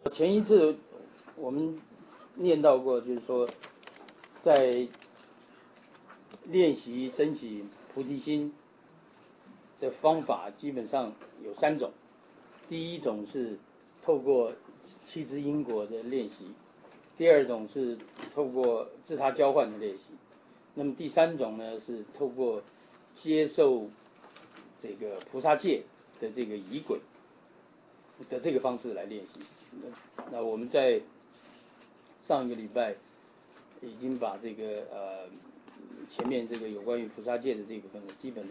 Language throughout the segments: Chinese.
前一次我们念到过，就是说，在练习升起菩提心的方法基本上有3种。第一种是透过七支因果的练习，第二种是透过自他交换的练习，那么第3种呢是透过接受这个菩萨戒的这个仪轨的这个方式来练习。那我们在上一个礼拜已经把这个前面这个有关于菩萨戒的这部分的基本的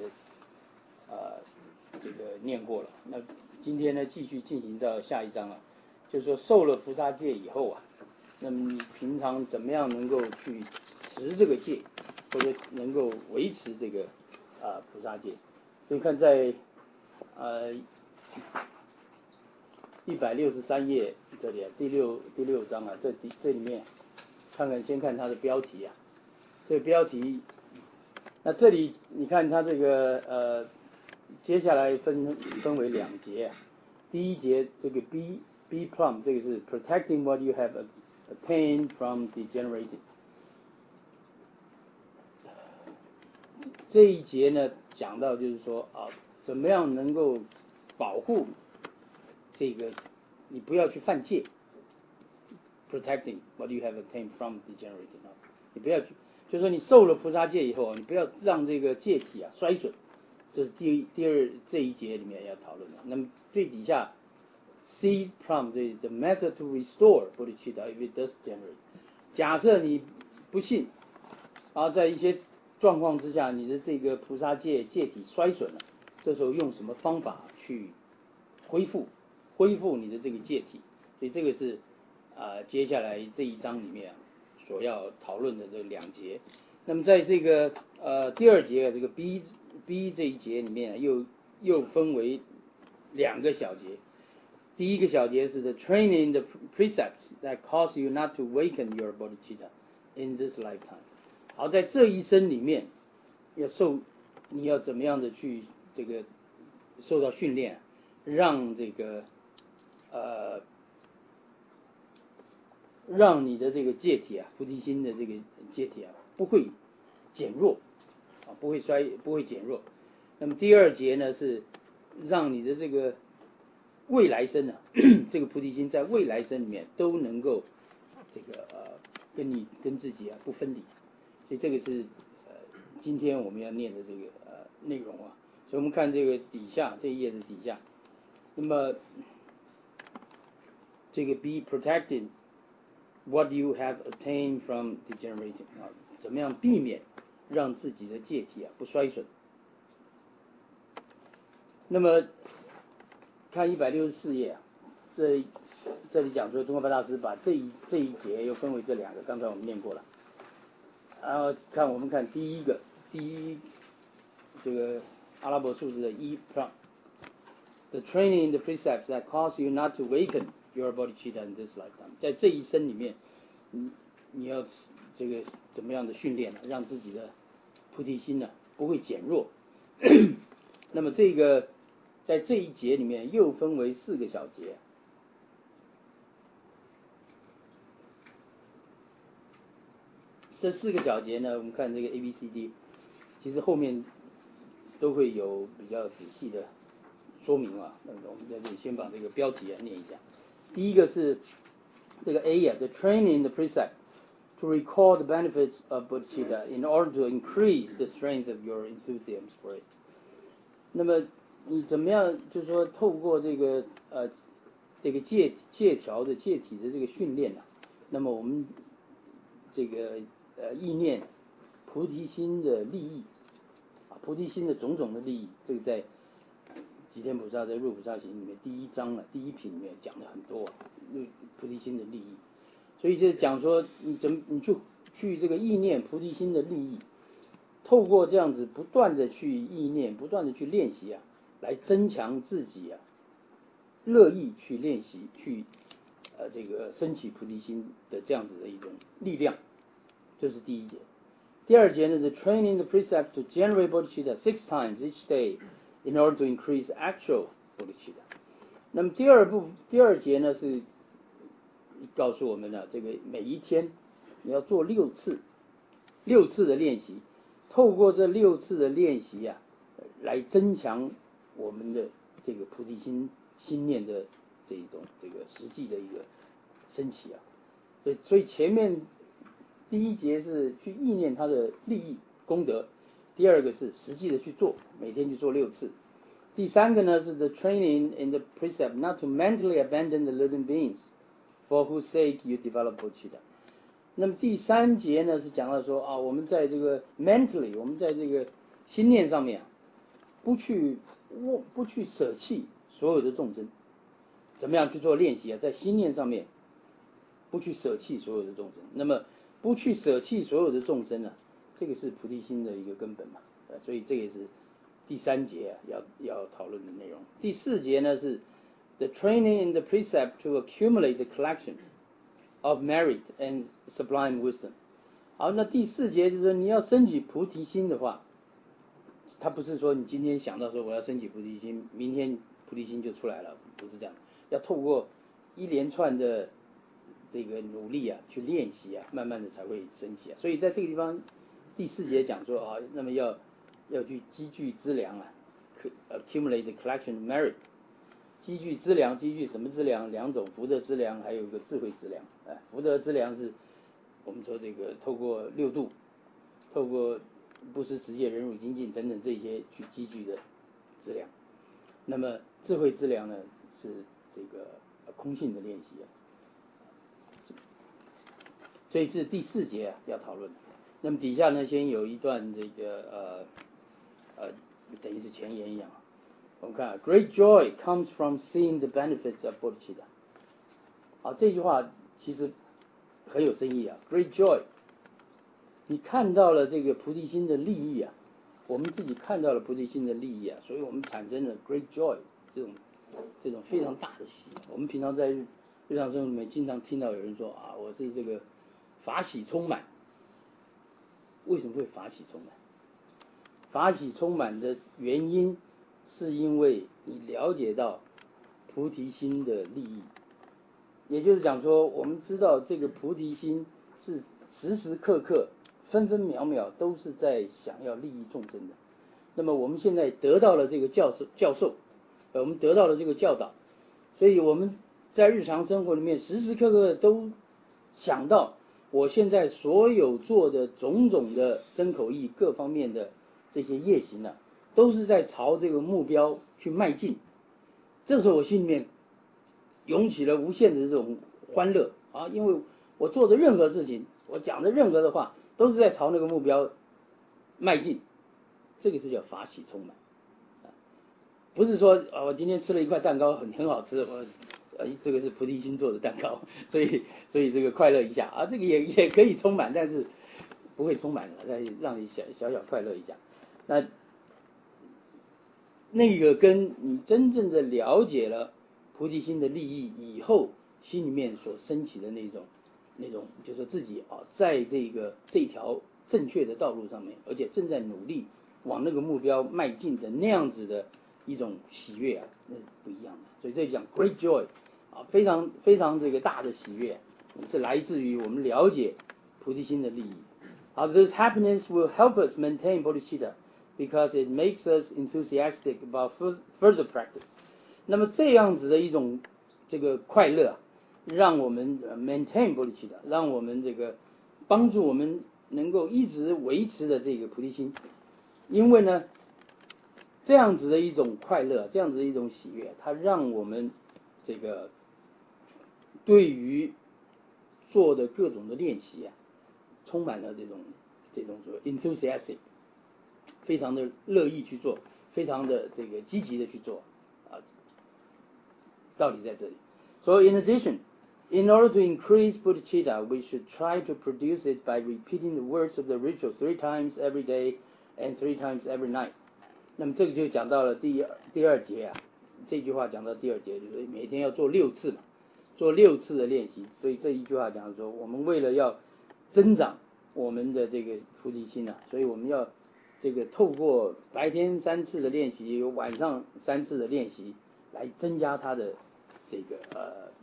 这个念过了。那今天呢继续进行到下一章啊，就是说受了菩萨戒以后啊，那么你平常怎么样能够去持这个戒，或者能够维持这个菩萨戒。所以看在163页这里啊，第六章啊，这里面先看它的标题啊，这个标题，那这里你看它这个接下来分为2节啊。第一节这个 B plum 这个是 protecting what you have attained from degenerated。这一节呢讲到就是说怎么样能够保护这个你不要去犯戒 ，protecting what you have attained from degenerated。你不要去，就是说你受了菩萨戒以后，你不要让这个戒体衰损。这是这一节里面要讨论的。那么最底下 C plum 这 the method to restore bodhicitta if it does generate。假设你不幸在一些状况之下，你的这个菩萨戒体衰损了，这时候用什么方法去恢复你的这个戒体？所以这个是接下来这一章里面所要讨论的这2节。那么在这个第2节这个 B 这一节里面又分为2个小节。第一个小节是 the training the precepts that cause you not to awaken your bodhicitta in this lifetime。好，在这一生里面你要怎么样的去这个受到训练，让这个让你的这个戒体菩提心的这个戒体不会减弱不会减弱。那么第2节呢是让你的这个未来生这个菩提心在未来生里面都能够这个跟自己不分离。所以这个是今天我们要念的这个内容啊。所以我们看这个底下这一页的底下，那么这个 be protected what you have attained from degeneration 怎么样避免让自己的戒体不衰损。那么看164页这里讲说宗喀巴大师把这一节又分为这2个，刚才我们念过了。然后我们看第一这个阿拉伯数字的1 plum the training the precepts that cause you not to awaken your bodhicitta in this lifetime。 在这一生里面你要这个怎么样的训练让自己的菩提心不会减弱。那么这个在这一节里面又分为4个小节。这4个小节呢，我们看这个 ABCD， 其实后面都会有比较仔细的说明啊。那我们在这里先把这个标题念一下。第一个是这个 A the training the precept to recall the benefits of bodhicitta in order to increase the strength of your enthusiasm for it。 那么你怎么样就是说透过这个戒条的戒体的这个训练那么我们这个意念菩提心的利益菩提心的种种的利益，这个在吉天菩萨在入菩萨行里面第1章第1品里面讲的很多菩提心的利益。所以就讲说你去这个意念菩提心的利益，透过这样子不断的去意念，不断的去练习来增强自己乐意去练习去这个升起菩提心的这样子的一种力量。这是第1节。第2节呢是 training the precept to generate bodhicitta 6 times each day in order to increase actual bodhicitta。 那么第二节呢是告诉我们呢，这个每一天你要做6次的练习，透过这6次的练习啊，来增强我们的这个菩提心念的这个实际的一个升起啊。所以前面第一节是去意念它的利益功德，第二个是实际的去做，每天去做6次。第三个呢是 the training in the precept not to mentally abandon the living beings for whose sake you develop bodhicitta。那么第3节呢是讲到说啊，我们在这个 mentally， 我们在这个心念上面不去舍弃所有的众生，怎么样去做练习啊？在心念上面不去舍弃所有的众生，那么不去舍弃所有的众生啊，这个是菩提心的一个根本嘛。所以这个是第3节啊要讨论的内容。第4节呢是 the training in the precept to accumulate the collections of merit and sublime wisdom。 好，那第4节就是说你要升起菩提心的话，它不是说你今天想到说我要升起菩提心，明天菩提心就出来了，不是这样，要透过一连串的这个努力啊，去练习啊，慢慢的才会升起啊。所以在这个地方第4节讲说啊，那么要去积聚资粮啊 ，accumulate the collection of merit。积聚资粮，积聚什么资粮？2种，福德资粮，还有一个智慧资粮。福德资粮是我们说这个透过6度，透过布施、持戒、忍辱、精进等等这些去积聚的资粮。那么智慧资粮呢，是这个空性的练习啊。所以是第4节啊要讨论。那么底下呢，先有一段这个等于是前言一样。我们看 ，Great joy comes from seeing the benefits of bodhicitta。好，这句话其实很有深意啊。Great joy， 你看到了这个菩提心的利益啊，我们自己看到了菩提心的利益啊，所以我们产生了 great joy 这种非常大的喜。我们平常在日常生活里面经常听到有人说啊，我是这个法喜充满。为什么会法喜充满？法喜充满的原因是因为你了解到菩提心的利益，也就是讲说，我们知道这个菩提心是时时刻刻、分分秒秒都是在想要利益众生的。那么我们现在得到了这个教授，我们得到了这个教导，所以我们在日常生活里面时时刻刻都想到，我现在所有做的种种的身口意各方面的这些业行啊，都是在朝这个目标去迈进。这时候我心里面涌起了无限的这种欢乐啊，因为我做的任何事情，我讲的任何的话，都是在朝那个目标迈进。这个是叫法喜充满，不是说我今天吃了一块蛋糕很好吃，这个是菩提心做的蛋糕，所以这个快乐一下啊，这个也可以充满，但是不会充满的，让你小快乐一下。那个跟你真正的了解了菩提心的利益以后，心里面所升起的那种，就是自己在这条正确的道路上面，而且正在努力往那个目标迈进的那样子的一种喜悦啊，那是不一样的。所以这讲 great joy 啊，非常非常这个大的喜悦，是来自于我们了解菩提心的利益。好 ，this happiness will help us maintain bodhicitta because it makes us enthusiastic about further practice。那么这样子的一种这个快乐，让我们maintain bodhicitta，让我们这个帮助我们能够一直维持的这个菩提心。因为呢，这样子的一种快乐，这样子的一种喜悦，它让我们这个对于做的各种的练习啊，充满了这种所谓 enthusiastic， 非常的乐意去做，非常的这个积极的去做啊。道理在这里。So in addition, in order to increase bodhicitta, we should try to produce it by repeating the words of the ritual 3 times every day and 3 times every night。那么这个就讲到了第二节啊，这句话讲到第2节，就是每天要做6次嘛，做6次的练习。所以这一句话讲说，我们为了要增长我们的这个菩提心啊，所以我们要这个透过白天3次的练习，晚上3次的练习，来增加它的这个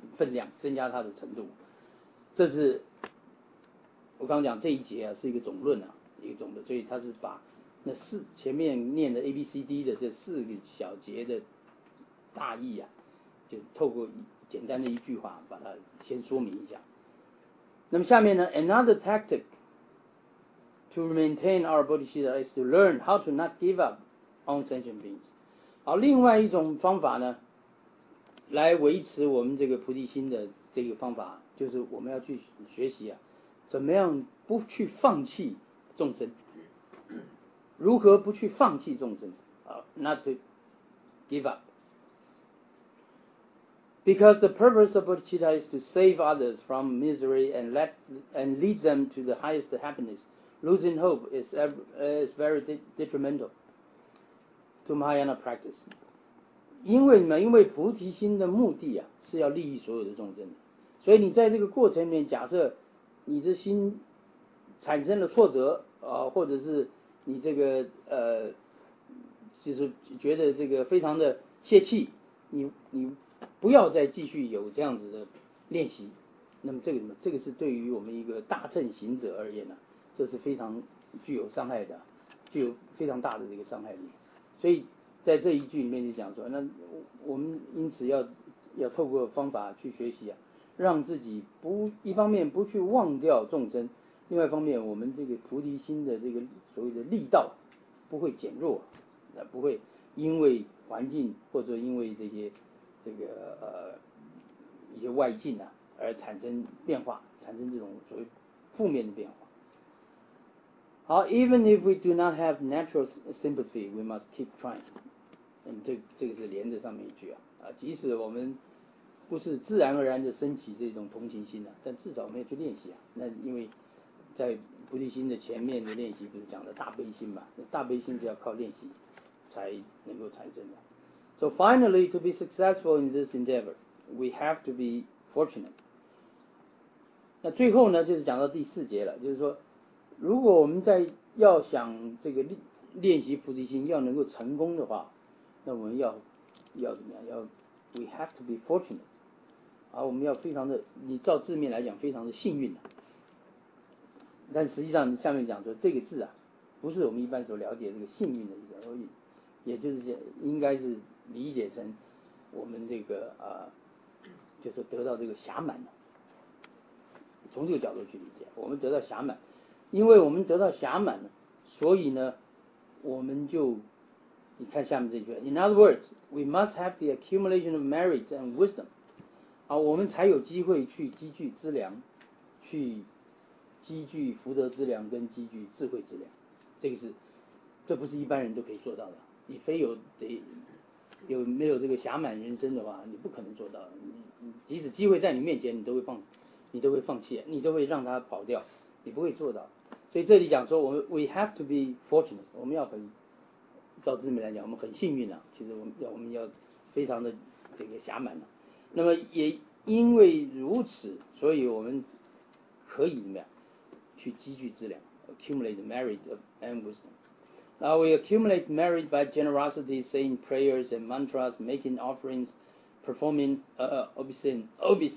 分量，增加它的程度。这是我刚刚讲这一节啊，是一个总论啊，一个总的，所以它是把那前面念的 A B C D 的这4个小节的大意啊，就透过简单的一句话把它先说明一下。那么下面呢 ，another tactic to maintain our bodhicitta is to learn how to not give up on sentient beings。好，另外一种方法呢，来维持我们这个菩提心的这个方法，就是我们要去学习啊，怎么样不去放弃众生，如何不去放弃众生啊 ，not to give up。Because the purpose of bodhicitta is to save others from misery and lead them to the highest happiness. Losing hope is very detrimental to Mahayana practice. 因为菩提心的目的啊，是要利益所有的众生，所以你在这个过程里面，假设你的心产生了挫折啊，或者是你这个就是觉得这个非常的泄气，你不要再继续有这样子的练习。那么这个是对于我们一个大乘行者而言呢，这是非常具有伤害的，具有非常大的这个伤害力。所以在这一句里面就讲说，那我们因此要透过方法去学习啊，让自己一方面不去忘掉众生，另外一方面我们这个菩提心的这个所谓的力道不会减弱，不会因为环境或者因为这个一些外境啊而产生变化，产生这种所谓负面的变化。好 ，even if we do not have natural sympathy, we must keep trying。这个是连着上面一句啊，即使我们不是自然而然的升起这种同情心啊，但至少我们要去练习啊。那因为在菩提心的前面的练习不是讲的大悲心嘛？大悲心是要靠练习才能够产生的。So finally, to be successful in this endeavor, we have to be fortunate。那最后呢，就是讲到第4节了，就是说，如果我们要想这个练习菩提心要能够成功的话，那我们要怎么样？we have to be fortunate。我们要非常的，你照字面来讲，非常的幸运的。但实际上下面讲说这个字啊，不是我们一般所了解这个幸运的意思，也就是应该是理解成我们这个就是得到这个暇满了。从这个角度去理解，我们得到暇满，因为我们得到暇满了，所以呢，我们就你看下面这句 ，In other words, we must have the accumulation of merit and wisdom。我们才有机会去积聚资粮，去积聚福德资粮跟积聚智慧资粮。这不是一般人都可以做到的。你非没有这个暇满人生的话，你不可能做到。即使机会在你面前，你都会放弃，你都会让它跑掉，你不会做到。所以这里讲说，we have to be fortunate， 我们要照字面来讲，我们很幸运啊。其实我们要非常的这个暇满了。那么也因为如此，所以我们可以怎么样去积聚资粮 ，accumulate merit and wisdom。Now we accumulate merit by generosity, saying prayers and mantras, making offerings, performing obeisance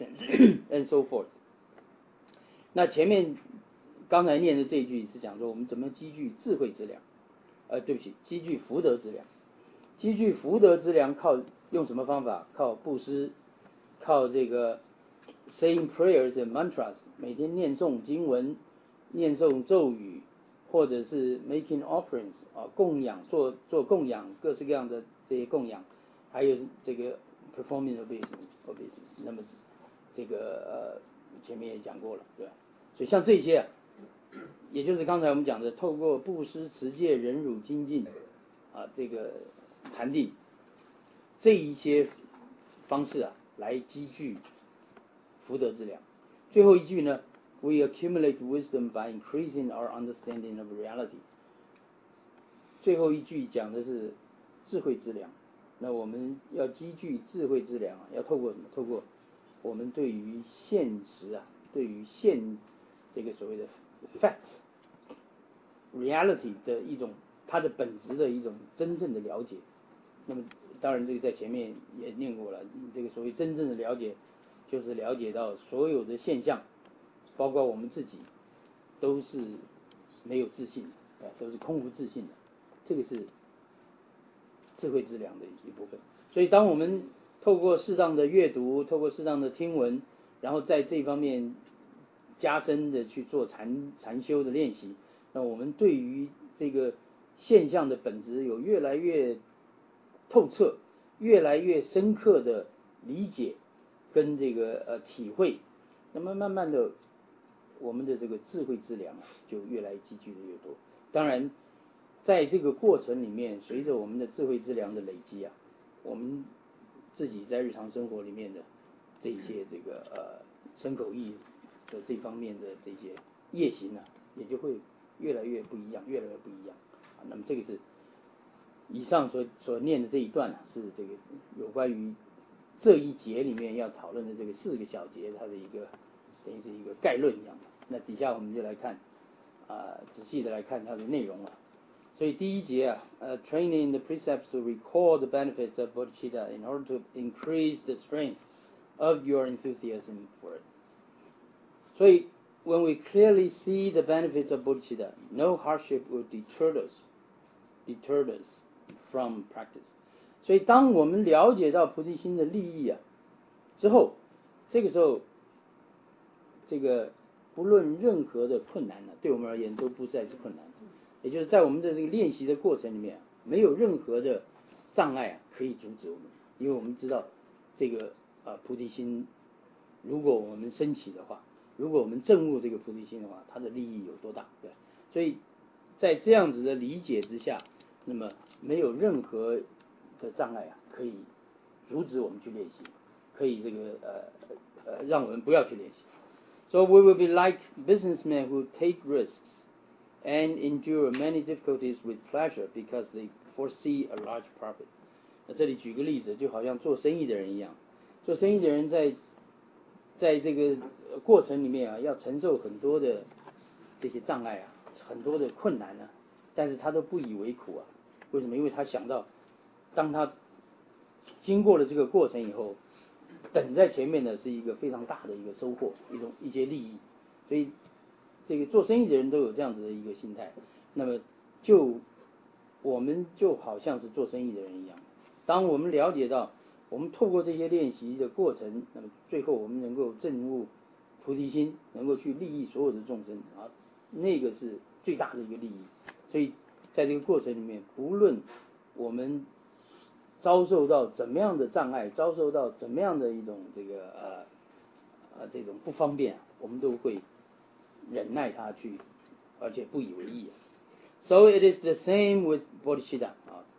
and so forth。那前面刚才念的这一句是讲说我们怎么积聚智慧资粮，对不起，积聚福德资粮。积聚福德资粮靠用什么方法？靠布施，靠这个 saying prayers and mantras， 每天念诵经文，念诵咒语，或者是 making offerings 供养，做供养，各式各样的这些供养，还有这个 performing obeisance。那么这个前面也讲过了，对吧？所以像这些也就是刚才我们讲的，透过布施、持戒、忍辱、精进这个禅定这一些方式来积聚福德资粮。最后一句呢 ，We accumulate wisdom by increasing our understanding of reality。最后一句讲的是智慧资粮。那我们要积聚智慧资粮要透过什么？透过我们对于现实对于这个所谓的 facts、reality 的一种它的本质的一种真正的了解。那么当然这个在前面也念过了，这个所谓真正的了解就是了解到所有的现象，包括我们自己，都是没有自信的，都是空无自信的。这个是智慧之粮的一部分。所以当我们透过适当的阅读，透过适当的听闻，然后在这方面加深的去做禅修的练习，那我们对于这个现象的本质有越来越透彻、越来越深刻的理解跟这个体会，那么慢慢的，我们的这个智慧之粮就越来积聚的越多。当然，在这个过程里面，随着我们的智慧之粮的累积啊，我们自己在日常生活里面的这些这个身口意的这方面的这些业行啊，也就会越来越不一样，越来越不一样啊。那么这个是以上所念的这一段啊，是这个有关于这一节里面要讨论的这个4个小节，它的一个等于是一个概论一样的。那底下我们就来看仔细的来看它的内容啊。所以第一节啊，training the precepts to recall the benefits of bodhicitta in order to increase the strength of your enthusiasm for it. 所以 when we clearly see the benefits of bodhicitta, no hardship will deter us from practice. 所以当我们了解到菩提心的利益啊之后，这个时候这个不论任何的困难呢，对我们而言都不再是困难。也就是在我们的这个练习的过程里面，没有任何的障碍可以阻止我们，因为我们知道这个菩提心，如果我们升起的话，如果我们证悟这个菩提心的话，它的利益有多大，对。所以在这样子的理解之下，那么没有任何的障碍可以阻止我们去练习，可以这个让我们不要去练习。So we will be like businessmen who take risks.And endure many difficulties with pleasure because they foresee a large profit. 那这里举个例子，就好像做生意的人一样，做生意的人在这个过程里面要承受很多的这些障碍很多的困难但是他都不以为苦为什么？因为他想到，当他经过了这个过程以后，等在前面的是一个非常大的一个收获，一些利益，所以。这个做生意的人都有这样子的一个心态，那么我们就好像是做生意的人一样，当我们了解到我们透过这些练习的过程，那么最后我们能够证悟菩提心，能够去利益所有的众生那个是最大的一个利益。所以在这个过程里面，不论我们遭受到怎么样的障碍，遭受到怎么样的一种这种不方便我们都会忍耐它去，而且不以为意。So it is the same with bodhicitta.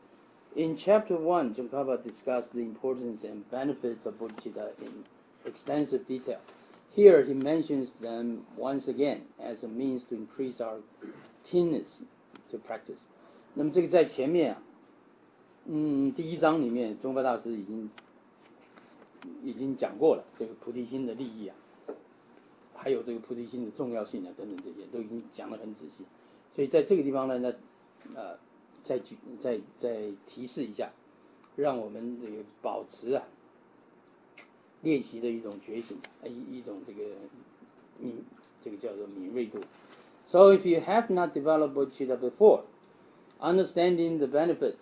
In chapter 1, Tsongkhapa discussed the importance and benefits of bodhicitta in extensive detail. Here he mentions them once again as a means to increase our keenness to practice. 那么这个在前面第1章里面，宗喀大师已经讲过了这个菩提心的利益还有这个菩提心的重要性等等，这些都已经讲得很仔细。所以在这个地方呢，再提示一下，让我们这个保持练习的一种觉醒，一种这个叫做敏锐度。So if you have not developed bodhicitta before, understanding the benefits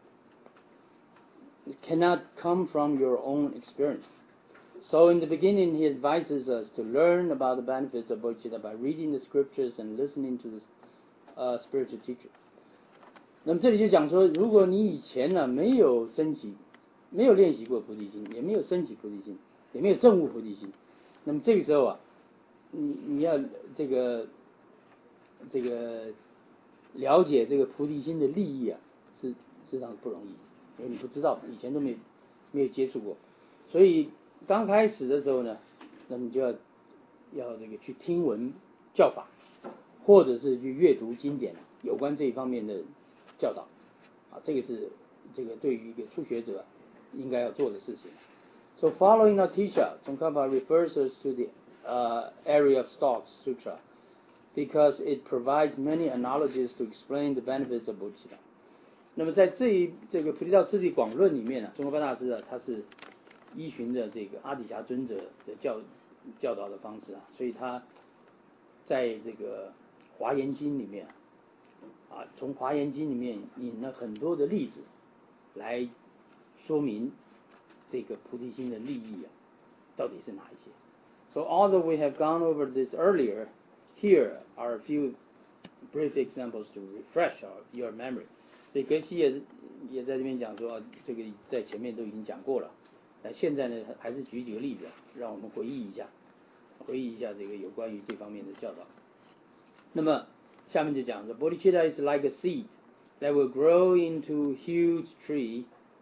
cannot come from your own experience.So in the beginning, he advises us to learn about the benefits of bodhicitta by reading the scriptures and listening to the spiritual teacher. 那么这里就讲说，如果你以前没有练习过菩提心，也没有升起菩提心，也没有证悟菩提心，那么这个时候你要这个了解这个菩提心的利益是实际上不容易，因为你不知道，以前都没有接触过，所以刚开始的时候呢，那么就要这个去听闻教法，或者是去阅读经典有关这一方面的教导这个是这个对于一个初学者应该要做的事情。So following our teacher, Tsongkhapa refers us to the area of Stokes Sutra because it provides many analogies to explain the benefits of bodhicitta. 那么在这个菩提道次第广论里面宗喀巴大师他是依循着这个阿底峡尊者的教导的方式啊，所以他在这个华严经里面啊，从华严经里面引了很多的例子来说明这个菩提心的利益啊，到底是哪一些。So although we have gone over this earlier, here are a few brief examples to refresh your memory. 所以格西也在这边讲说，这个在前面都已经讲过了。那现在呢，还是举几个例子，让我们回忆一下这个有关于这方面的教导。那么下面就讲说 ，Bodhicitta is like a seed that will grow into a huge tree,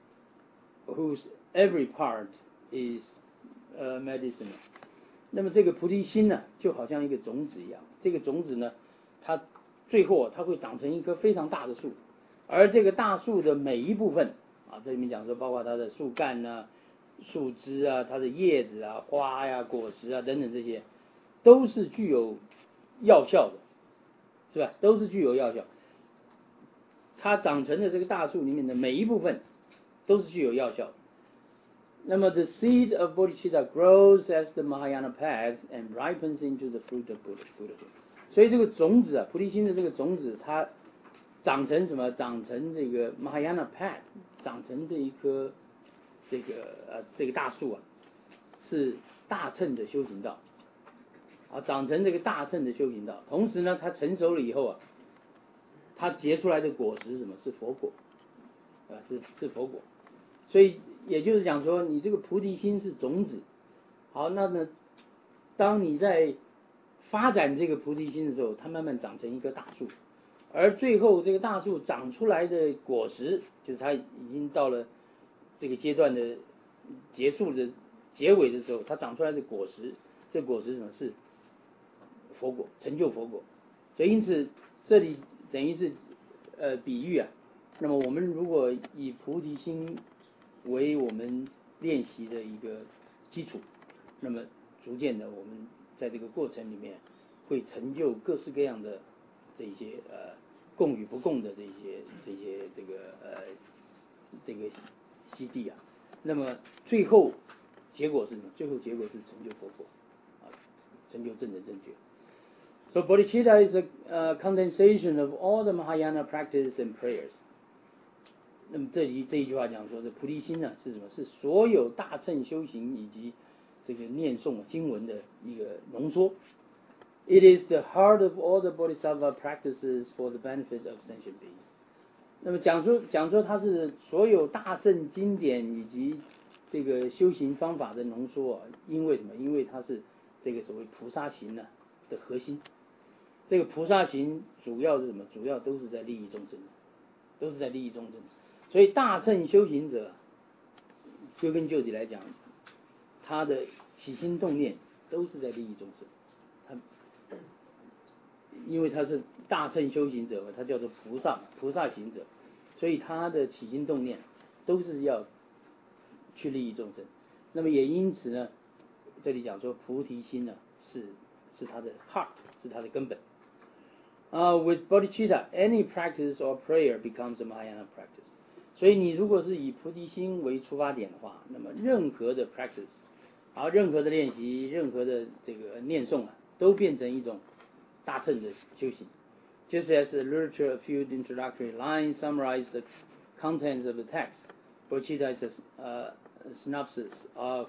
whose every part is medicinal. 那么这个菩提心呢，就好像一个种子一样，这个种子呢，它最后它会长成一棵非常大的树，而这个大树的每一部分啊，这里面讲说，包括它的树干啊、树枝啊、它的叶子啊、花呀、果实啊等等这些，都是具有药效的，是吧？都是具有药效。它长成的这个大树里面的每一部分都是具有药效的。那么 the seed of bodhicitta grows as the Mahayana path and ripens into the fruit of Buddhahood. 所以这个种子啊，菩提心的这个种子，它长成什么？长成这个 Mahayana path， 长成这一棵这个大树啊，是大乘的修行道啊，长成这个大乘的修行道。同时呢，它成熟了以后啊，它结出来的果实是什么？是佛果啊，是佛果。所以也就是讲说，你这个菩提心是种子。好，那么当你在发展这个菩提心的时候，它慢慢长成一棵大树，而最后这个大树长出来的果实，就是它已经到了这个阶段的结束的结尾的时候，它长出来的果实，这果实是什么？是佛果，成就佛果。所以因此这里等于是比喻啊。那么我们如果以菩提心为我们练习的一个基础，那么逐渐的我们在这个过程里面会成就各式各样的这些共与不共的这些这个悉地啊。那么最后结果是什么？最后结果是成就佛果啊，成就正等正觉。So bodhicitta is a condensation of all the Mahayana practice and prayers. 那么这一句话讲说，这菩提心呢是什么？是所有大乘修行以及这个念诵经文的一个浓缩。It is the heart of all the bodhisattva practices for the benefit of sentient beings. 那么讲说它是所有大乘经典以及这个修行方法的浓缩啊。因为什么？因为它是这个所谓菩萨行呢的核心。这个菩萨行主要是什么？主要都是在利益众生，都是在利益众生。所以大乘修行者，归根究底来讲，他的起心动念都是在利益众生。因为他是大乘修行者嘛，他叫做菩萨行者，所以他的起心动念都是要去利益众生。那么也因此呢，这里讲说菩提心呢是他的 heart， 是他的根本。With bodhicitta, any practice or prayer becomes a Mahayana practice. 所以你如果是以菩提心为出发点的话，那么任何的 practice， 任何的练习，任何的这个念诵啊，都变成一种大乘的修行。Just as the literature, a few introductory lines summarize the contents of the text, bodhicitta is a synopsis of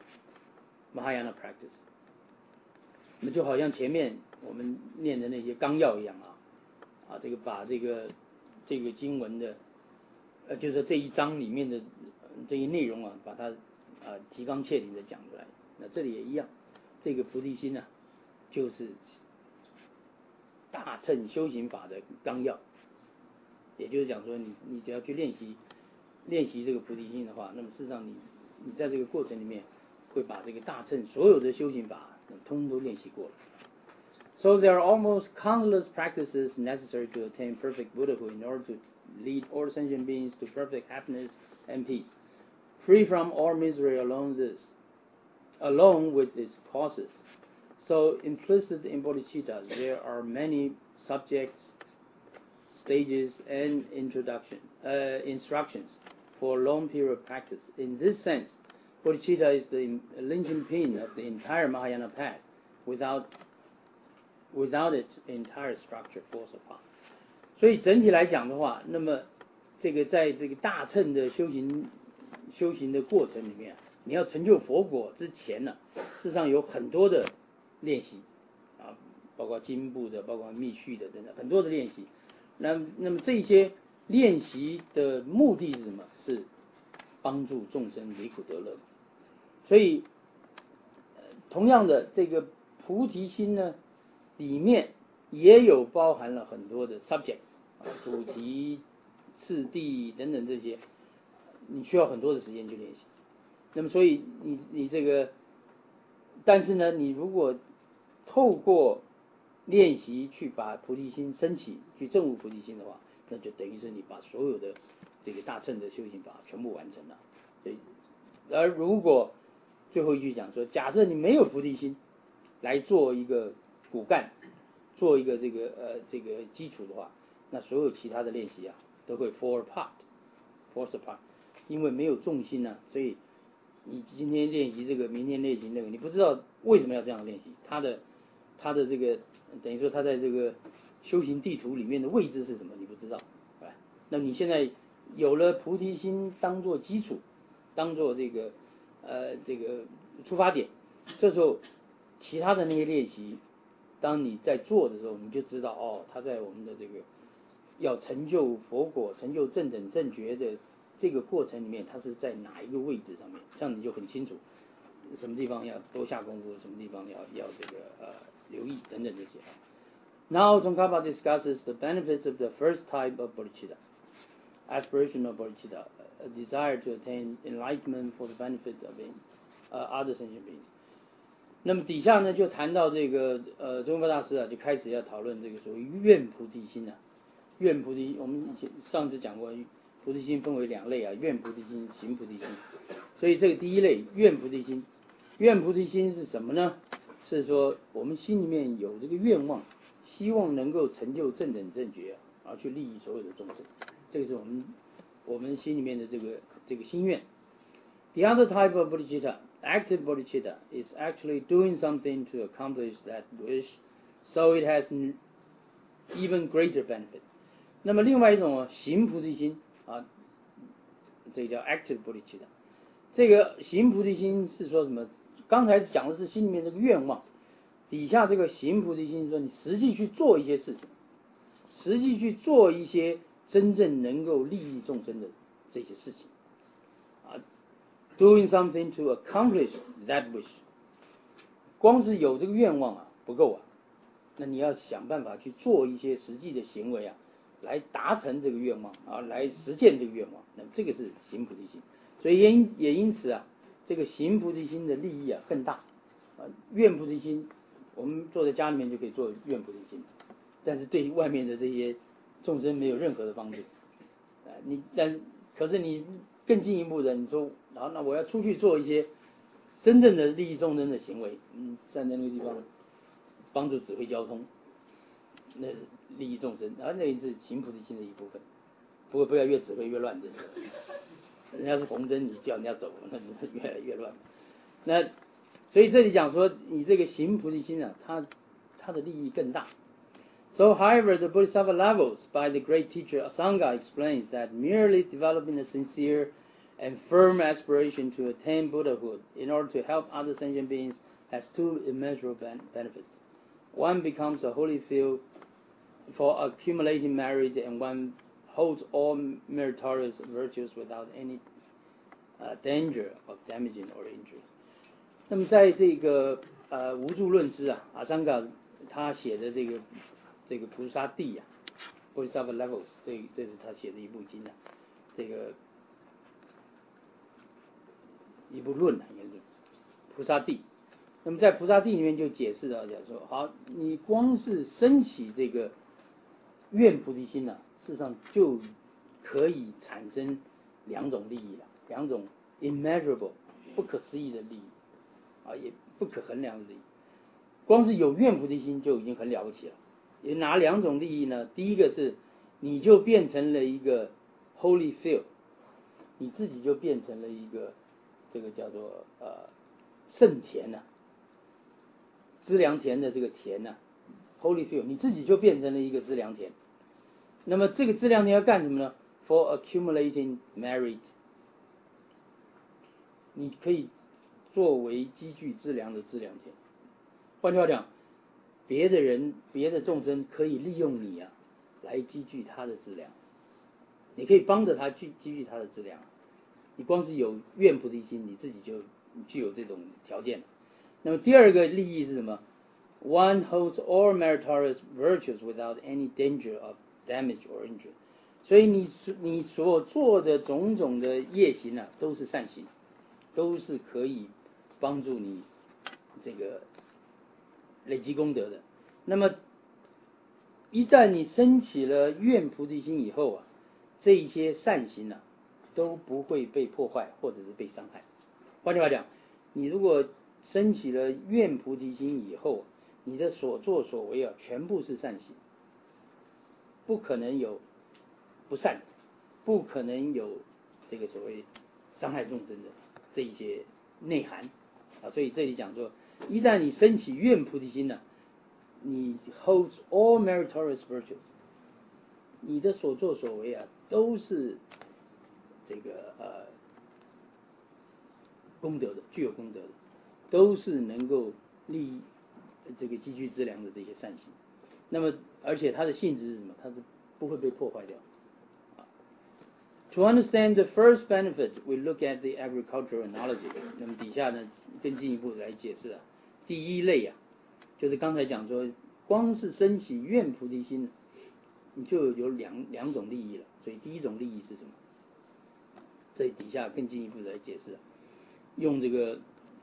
Mahayana practice. 那么就好像前面我们念的那些纲要一样啊，这个把这个经文的就是这一章里面的这些内容啊，把它提纲挈领的讲出来。那这里也一样，这个菩提心呢，就是大乘修行法的纲要。也就是讲说，你只要去练习这个菩提心的话，那么事实上你在这个过程里面会把这个大乘所有的修行法通通都练习过了。So there are almost countless practices necessary to attain perfect Buddhahood in order to lead all sentient beings to perfect happiness and peace, free from all misery along with its causes. So implicit in bodhicitta, there are many subjects, stages, and instructions for long period practice. In this sense, bodhicitta is the linchpin of the entire Mahayana path. Without it, the entire structure falls apart. 所以整体来讲的话，那么这个在这个大乘的修行的过程里面，你要成就佛果之前呢，事实上有很多的练习啊，包括经部的，包括密续的等等，很多的练习。那么这些练习的目的是什么？是帮助众生离苦得乐。所以，同样的这个菩提心呢，里面也有包含了很多的 subject 主题、次第等等这些，你需要很多的时间去练习。那么所以你这个，但是呢，你如果透过练习去把菩提心升起，去证悟菩提心的话，那就等于是你把所有的这个大乘的修行法全部完成了。所以，而如果最后一句讲说，假设你没有菩提心来做一个骨干，做一个这个基础的话，那所有其他的练习啊都会 fall apart，因为没有重心啊，所以你今天练习这个，明天练习那个，你不知道为什么要这样练习，他的这个等于说他在这个修行地图里面的位置是什么，你不知道，那你现在有了菩提心当做基础，当做这个出发点，这时候其他的那些练习，当你在做的时候，你就知道哦，他在我们的这个要成就佛果、成就正等正觉的这个过程里面，它是在哪一个位置上面，这样你就很清楚什么地方要多下功夫，什么地方要这个留意等等这些。Now Tsongkhapa discusses the benefits of the first type of bodhicitta, aspirational bodhicitta, a desire to attain enlightenment for the benefit of other sentient beings. 那么底下呢就谈到这个宗喀巴大师啊，就开始要讨论这个所谓愿菩提心啊。愿菩提，我们以前上次讲过，菩提心分为两类啊，愿菩提心、行菩提心。所以这个第一类愿菩提心，愿菩提心是什么呢？是说我们心里面有这个愿望，希望能够成就正等正觉，然后去利益所有的众生，这个是我们心里面的这个心愿。The other type of bodhicitta, active bodhicitta, is actually doing something to accomplish that wish, so it has even greater benefit. 那么另外一种行菩提心啊，这个叫 active bodhicitta。这个行菩提心是说什么？刚才讲的是心里面这个愿望，底下这个行菩提心说你实际去做一些事情，实际去做一些真正能够利益众生的这些事情啊。Doing something to accomplish that wish， 光是有这个愿望啊不够啊，那你要想办法去做一些实际的行为啊，来达成这个愿望啊，来实现这个愿望。那么这个是行菩提心，所以也因此啊，这个行菩提心的利益啊更大啊。愿菩提心，我们坐在家里面就可以做愿菩提心，但是对外面的这些众生没有任何的帮助啊。可是你更进一步的，你说好，那我要出去做一些真正的利益众生的行为，站在那个地方帮助指挥交通，那利益众生，然后那也是行菩提心的一部分。不过不要越指挥越乱，真的。人家是红灯，你叫人家走，那是越来越乱。那所以这里讲说，你这个行菩提心啊，它的利益更大。So, however, the Bodhisattva levels by the great teacher Asanga explains that merely developing a sincere and firm aspiration to attain Buddhahood in order to help other sentient beings has two immeasurable benefits. One becomes a holy field for accumulating merit, and one holds all meritorious virtues without any danger of damaging or injury. 那么在这个无著论师啊，阿桑嘎他写的这个菩萨地啊 ，Bodhisattva Levels， 这是他写的一部经啊，这个一部论啊，应该是菩萨地。那么在菩萨地里面就解释到讲说，好，你光是升起这个愿菩提心啊，事实上就可以产生两种利益了，两种 immeasurable 不可思议的利益啊，也不可衡量的利益。光是有愿菩提心就已经很了不起了。有哪两种利益呢？第一个是你就变成了一个 holy field， 你自己就变成了一个这个叫做圣田呐、资粮田的这个田呐、Holy field， 你自己就变成了一个资粮田。那么这个资粮田要干什么呢 ？For accumulating merit， 你可以作为积聚资粮的资粮田。换句话讲，别的众生可以利用你啊，来积聚他的资粮。你可以帮着他积聚他的资粮。你光是有愿菩提心，你自己就具有这种条件。那么第二个利益是什么 ？One holds all meritorious virtues without any danger of damage or injury。所以你所做的种种的业行啊，都是善行，都是可以帮助你这个累积功德的。那么一旦你升起了愿菩提心以后啊，这一些善行啊都不会被破坏或者是被伤害。换句话讲，你如果升起了愿菩提心以后，你的所作所为啊全部是善行，不可能有不善，不可能有这个所谓伤害众生的这一些内涵啊。所以这里讲说，一旦你升起愿菩提心呢，你 holds all meritorious virtues， 你的所作所为啊都是这个功德的，具有功德的，都是能够这个积聚资粮的这些善行。那么而且它的性质是什么？它是不会被破坏掉。To understand the first benefit, we look at the agricultural analogy。 那么底下呢更进一步来解释啊，第一类啊，就是刚才讲说，光是升起愿菩提心，你就有两种利益了。所以第一种利益是什么？这底下更进一步来解释啊，用这个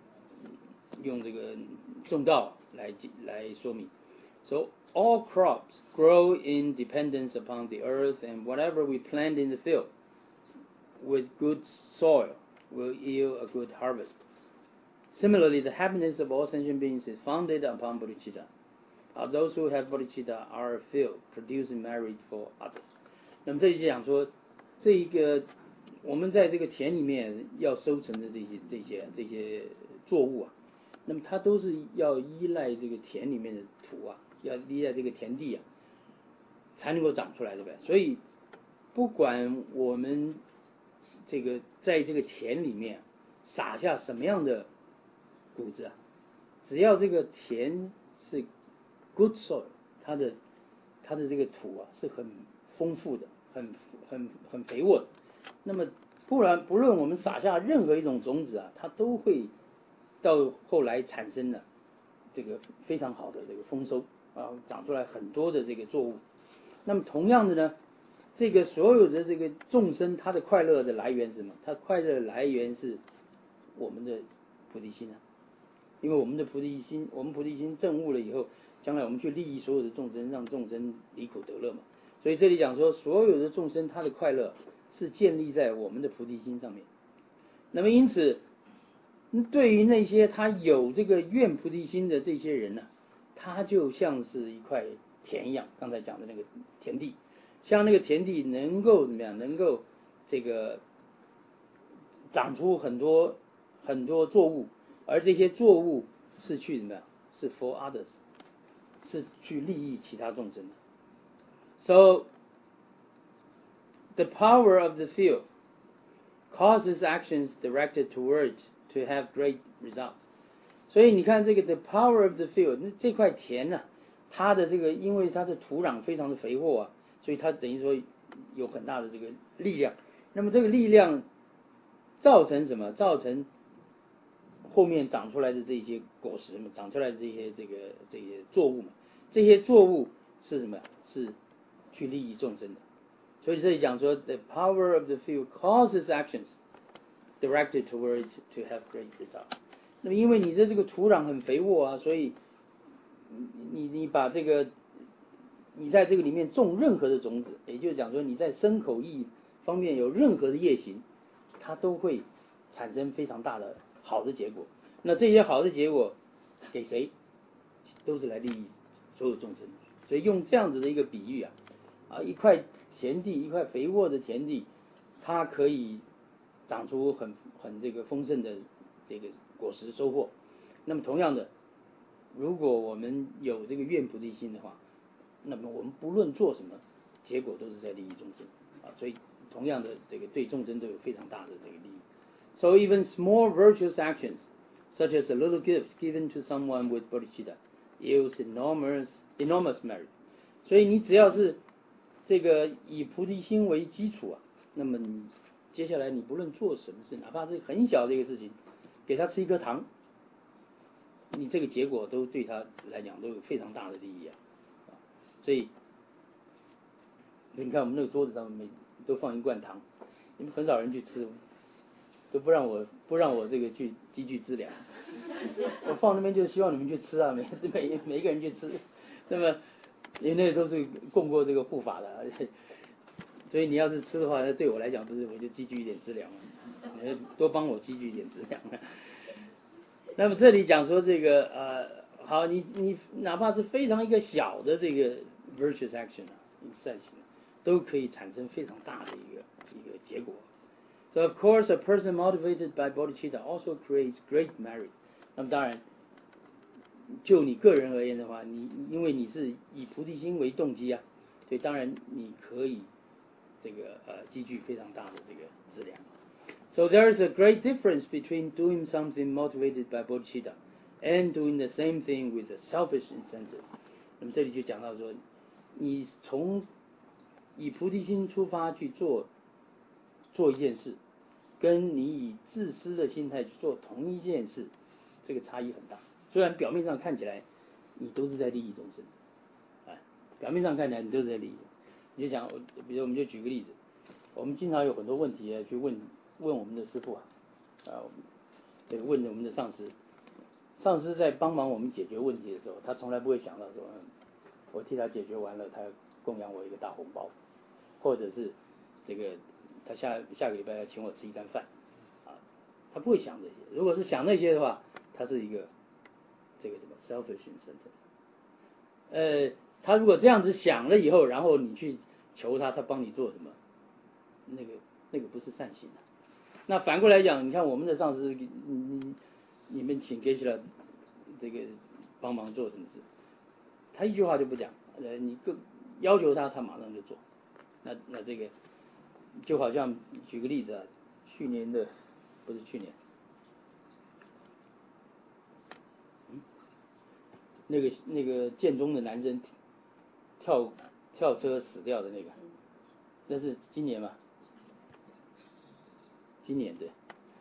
种稻来说明。So all crops grow in dependence upon the earth, and whatever we plant in the field with good soil will yield a good harvest. Similarly, the happiness of all sentient beings is founded upon bodhicitta. Those who have bodhicitta are a field producing merit for others. 那么这就讲说，这一个我们在这个田里面要收成的这些作物啊，那么它都是要依赖这个田里面的土啊，要依赖这个田地啊，才能够长出来，对不对？所以不管我们这个在这个田里面撒下什么样的谷子啊，只要这个田是 good soil， 它的这个土啊是很丰富的，很肥沃的，那么不论我们撒下任何一种种子啊，它都会到后来产生了这个非常好的这个丰收啊，长出来很多的这个作物。那么同样的呢，这个所有的这个众生，他的快乐的来源是什么？他快乐的来源是我们的菩提心啊。因为我们菩提心证悟了以后，将来我们去利益所有的众生，让众生离苦得乐嘛。所以这里讲说，所有的众生他的快乐是建立在我们的菩提心上面。那么因此，对于那些他有这个愿菩提心的这些人呢，他就像是一块田一样，刚才讲的那个田地，像那个田地能够怎么样？能够这个长出很多作物，而这些作物是去什么呀？是 for others， 是去利益其他众生的。So the power of the field causes actions directed towards to have great results。 所以你看这个 the power of the field， 那这块田呢，它的这个因为它的土壤非常的肥沃啊，所以它等于说有很大的这个力量。那么这个力量造成什么？造成后面长出来的这些果实嘛，长出来的这些作物嘛，这些作物是什么？是去利益众生的。所以这里讲说 the power of the field causes actions directed towards to have great results。 那么因为你的这个土壤很肥沃啊，所以你把这个你在这个里面种任何的种子，也就是讲说你在身口意方面有任何的业行，它都会产生非常大的好的结果。那这些好的结果给谁？都是来利益所有众生。所以用这样子的一个比喻啊，一块田地，一块肥沃的田地，它可以长出很这个丰盛的这个果实收获。那么同样的，如果我们有这个愿菩提心的话，那么我们不论做什么，结果都是在利益众生啊。所以同样的这个对众生都有非常大的这个利益。So even small virtuous actions, such as a little gift given to someone with bodhicitta, yields enormous merit. 所以你只要是这个以菩提心为基础啊，那么你接下来你不论做什么事，哪怕是很小的一个事情，给他吃一颗糖，你这个结果都对他来讲都有非常大的利益啊。所以你看我们那个桌子上面都放一罐糖，你们很少人去吃，都不让我这个去积聚资粮。我放那边就是希望你们去吃啊，每一个人去吃。那么因为那都是供过这个护法的，所以你要是吃的话，那对我来讲不是我就积聚一点资粮，你多帮我积聚一点资粮。那么这里讲说这个好，你哪怕是非常一个小的这个 virtuous action 啊，善行，都可以产生非常大的一个结果。So of course, a person motivated by bodhicitta also creates great merit. 那么当然，就你个人而言的话，因为你是以菩提心为动机啊，所以当然你可以这个积聚非常大的这个资粮。So there is a great difference between doing something motivated by bodhicitta and doing the same thing with a selfish incentive. 那么这里就讲到说，你从以菩提心出发去做一件事，跟你以自私的心态去做同一件事，这个差异很大。虽然表面上看起来你都是在利益众生，表面上看起来你都是在利益。你就讲，比如我们就举个例子，我们经常有很多问题去问我们的师父问我们的上师。上师在帮忙我们解决问题的时候，他从来不会想到说，我替他解决完了，他供养我一个大红包，或者是这个他下个礼拜要请我吃一餐饭，他不会想这些。如果是想那些的话，他是一个这个什么 selfish incentive。他如果这样子想了以后，然后你去求他帮你做什么，那个不是善行的。那反过来讲，你看我们的上司，你们请给起了这个帮忙做什么事，他一句话就不讲，你要求他马上就做。那这个就好像举个例子啊，不是去年，那个建中的男生跳车死掉的那个，那是今年嘛？今年对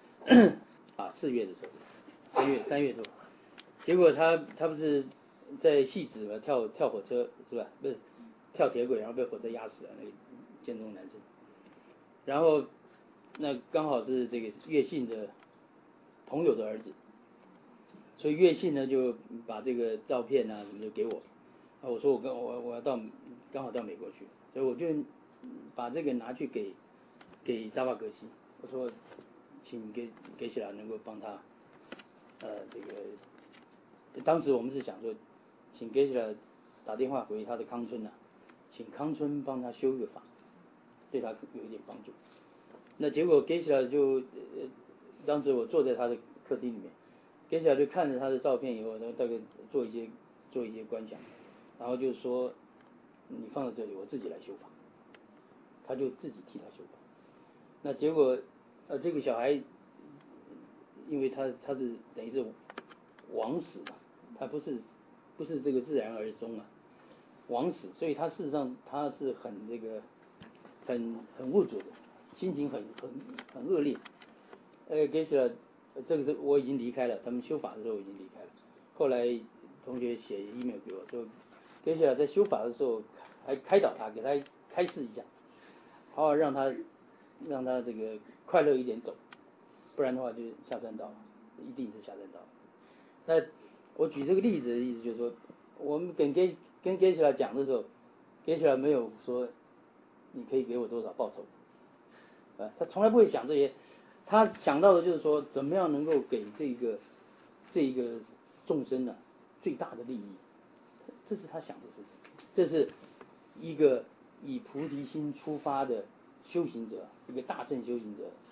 ，4月的时候，3月多，结果他不是在汐止嘛，跳火车是吧？不是跳铁轨，然后被火车压死了那个建中男生。然后那刚好是这个岳信的朋友的儿子，所以岳信呢就把这个照片啊什么就给我，我说我要刚好到美国去，所以我就把这个拿去给扎巴格西，我说请给起来能够帮他这个，当时我们是想说请给起来打电话回他的康村请康村帮他修个法，对他有一点帮助。那结果给起来就当时我坐在他的客厅里面，给起来就看着他的照片以后，然后大概做一些观想，然后就说你放在这里，我自己来修法。他就自己替他修法。那结果这个小孩，因为他是等于是枉死嘛，他不是这个自然而终啊，枉死，所以他事实上他是很这个很无助的，心情很恶劣。给起了这个是我已经离开了，他们修法的时候我已经离开了。后来同学写 email 给我说，给起来在修法的时候还开导他，给他开示一下，好好让他这个快乐一点走，不然的话就下山道，一定是下山道。那我举这个例子的意思就是说，我们跟给起来讲的时候，给起来没有说你可以给我多少报酬，他从来不会想这些，他想到的就是说怎么样能够给这一个众生呢最大的利益，这是他想的事情。这是一个以菩提心出发的修行者，一个大乘修行者，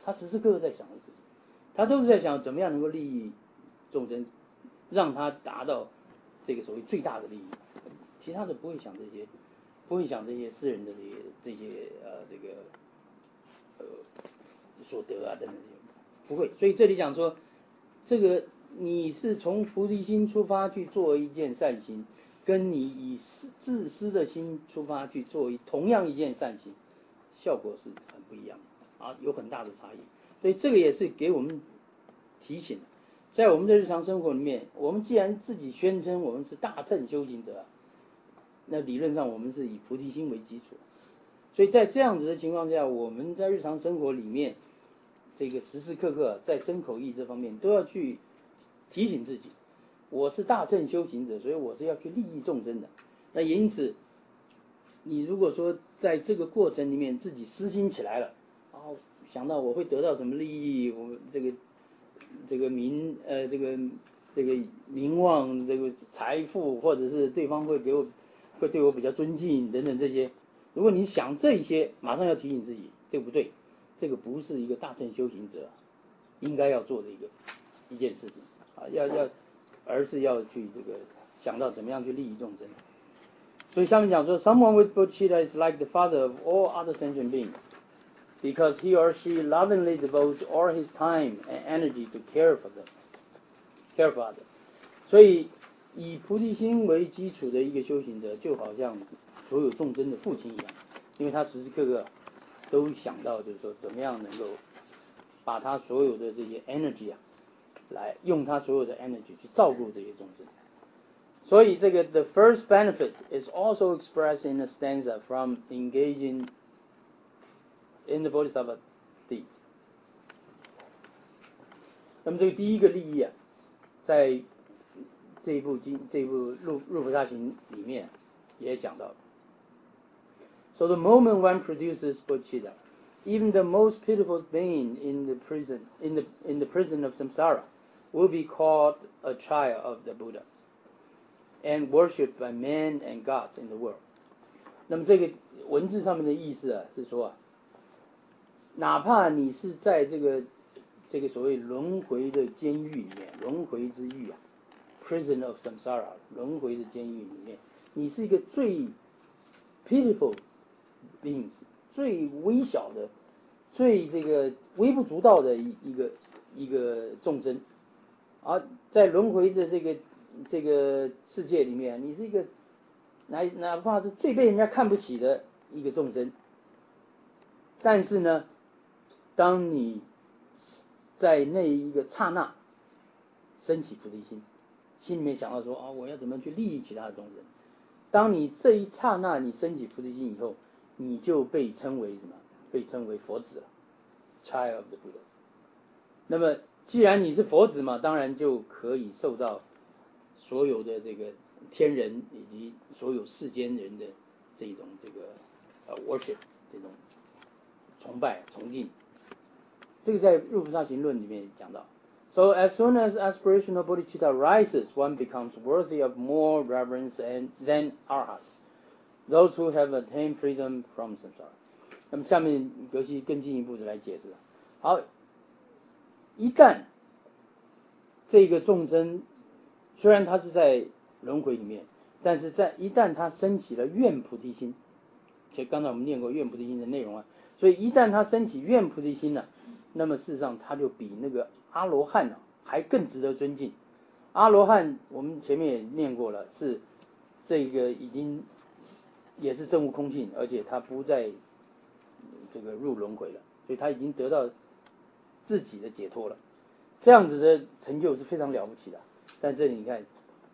他时时刻刻在想的事情，他都是在想怎么样能够利益众生，让他达到这个所谓最大的利益，其他的不会想这些，不会想这些私人的这些这个所得啊等等这些，不会。所以这里讲说，这个你是从菩提心出发去做一件善行，跟你以自私的心出发去做同样一件善行，效果是很不一样的啊，有很大的差异。所以这个也是给我们提醒，在我们的日常生活里面，我们既然自己宣称我们是大乘修行者，那理论上我们是以菩提心为基础，所以在这样子的情况下，我们在日常生活里面，这个时时刻刻在身口意这方面都要去提醒自己，我是大乘修行者，所以我是要去利益众生的。那因此，你如果说在这个过程里面自己私心起来了，想到我会得到什么利益，我这个这个名望，这个财富，或者是对方会对我比较尊敬等等这些，如果你想这些，马上要提醒自己，这个不对，这个不是一个大乘修行者应该要做的一件事情啊，而是要去这个想到怎么样去利益众生。所以下面讲说 ，Someone with bodhicitta is like the father of all other sentient beings, because he or she lovingly devotes all his time and energy to care for others. 所以以菩提心为基础的一个修行者，就好像所有众生的父亲一样，因为他时时刻刻都想到，就是说怎么样能够把他所有的这些 energy 来用他所有的 energy 去照顾这些众生。所以这个 the first benefit is also expressed in a stanza from engaging in the Bodhisattva deeds. 那么这个第一个利益在这一部入菩萨行里面也讲到了。So the moment one produces bodhicitta, even the most pitiful being in the prison of samsara will be called a child of the Buddha and worshipped by men and gods in the world. 那么这个文字上面的意思是说哪怕你是在这个所谓轮回的监狱里面，轮回之狱prison of samsara 轮回的监狱里面，你是一个最 pitiful beings 最微小的、最这个微不足道的一个众生，而在轮回的这个世界里面，你是一个哪怕是最被人家看不起的一个众生，但是呢，当你在那一个刹那升起菩提心，心里面想到说我要怎么去利益其他的众生，当你这一刹那你升起菩提心以后，你就被称为什么？被称为佛子了 ，Child of the Buddha。那么既然你是佛子嘛，当然就可以受到所有的这个天人以及所有世间人的这种worship 这种崇拜崇敬。这个在入菩萨行论里面讲到。So as soon as aspirational bodhicitta rises, one becomes worthy of more reverence than arhats, those who have attained freedom from samsara. 那么下面尤其更进一步的来解释。好，一旦这个众生虽然他是在轮回里面，但是一旦他升起了愿菩提心，所以刚才我们念过愿菩提心的内容所以一旦他升起愿菩提心那么事实上他就比那个阿罗汉还更值得尊敬。阿罗汉我们前面也念过了，是这个已经也是证悟空性，而且他不再这个入轮回了，所以他已经得到自己的解脱了。这样子的成就是非常了不起的。但这里你看，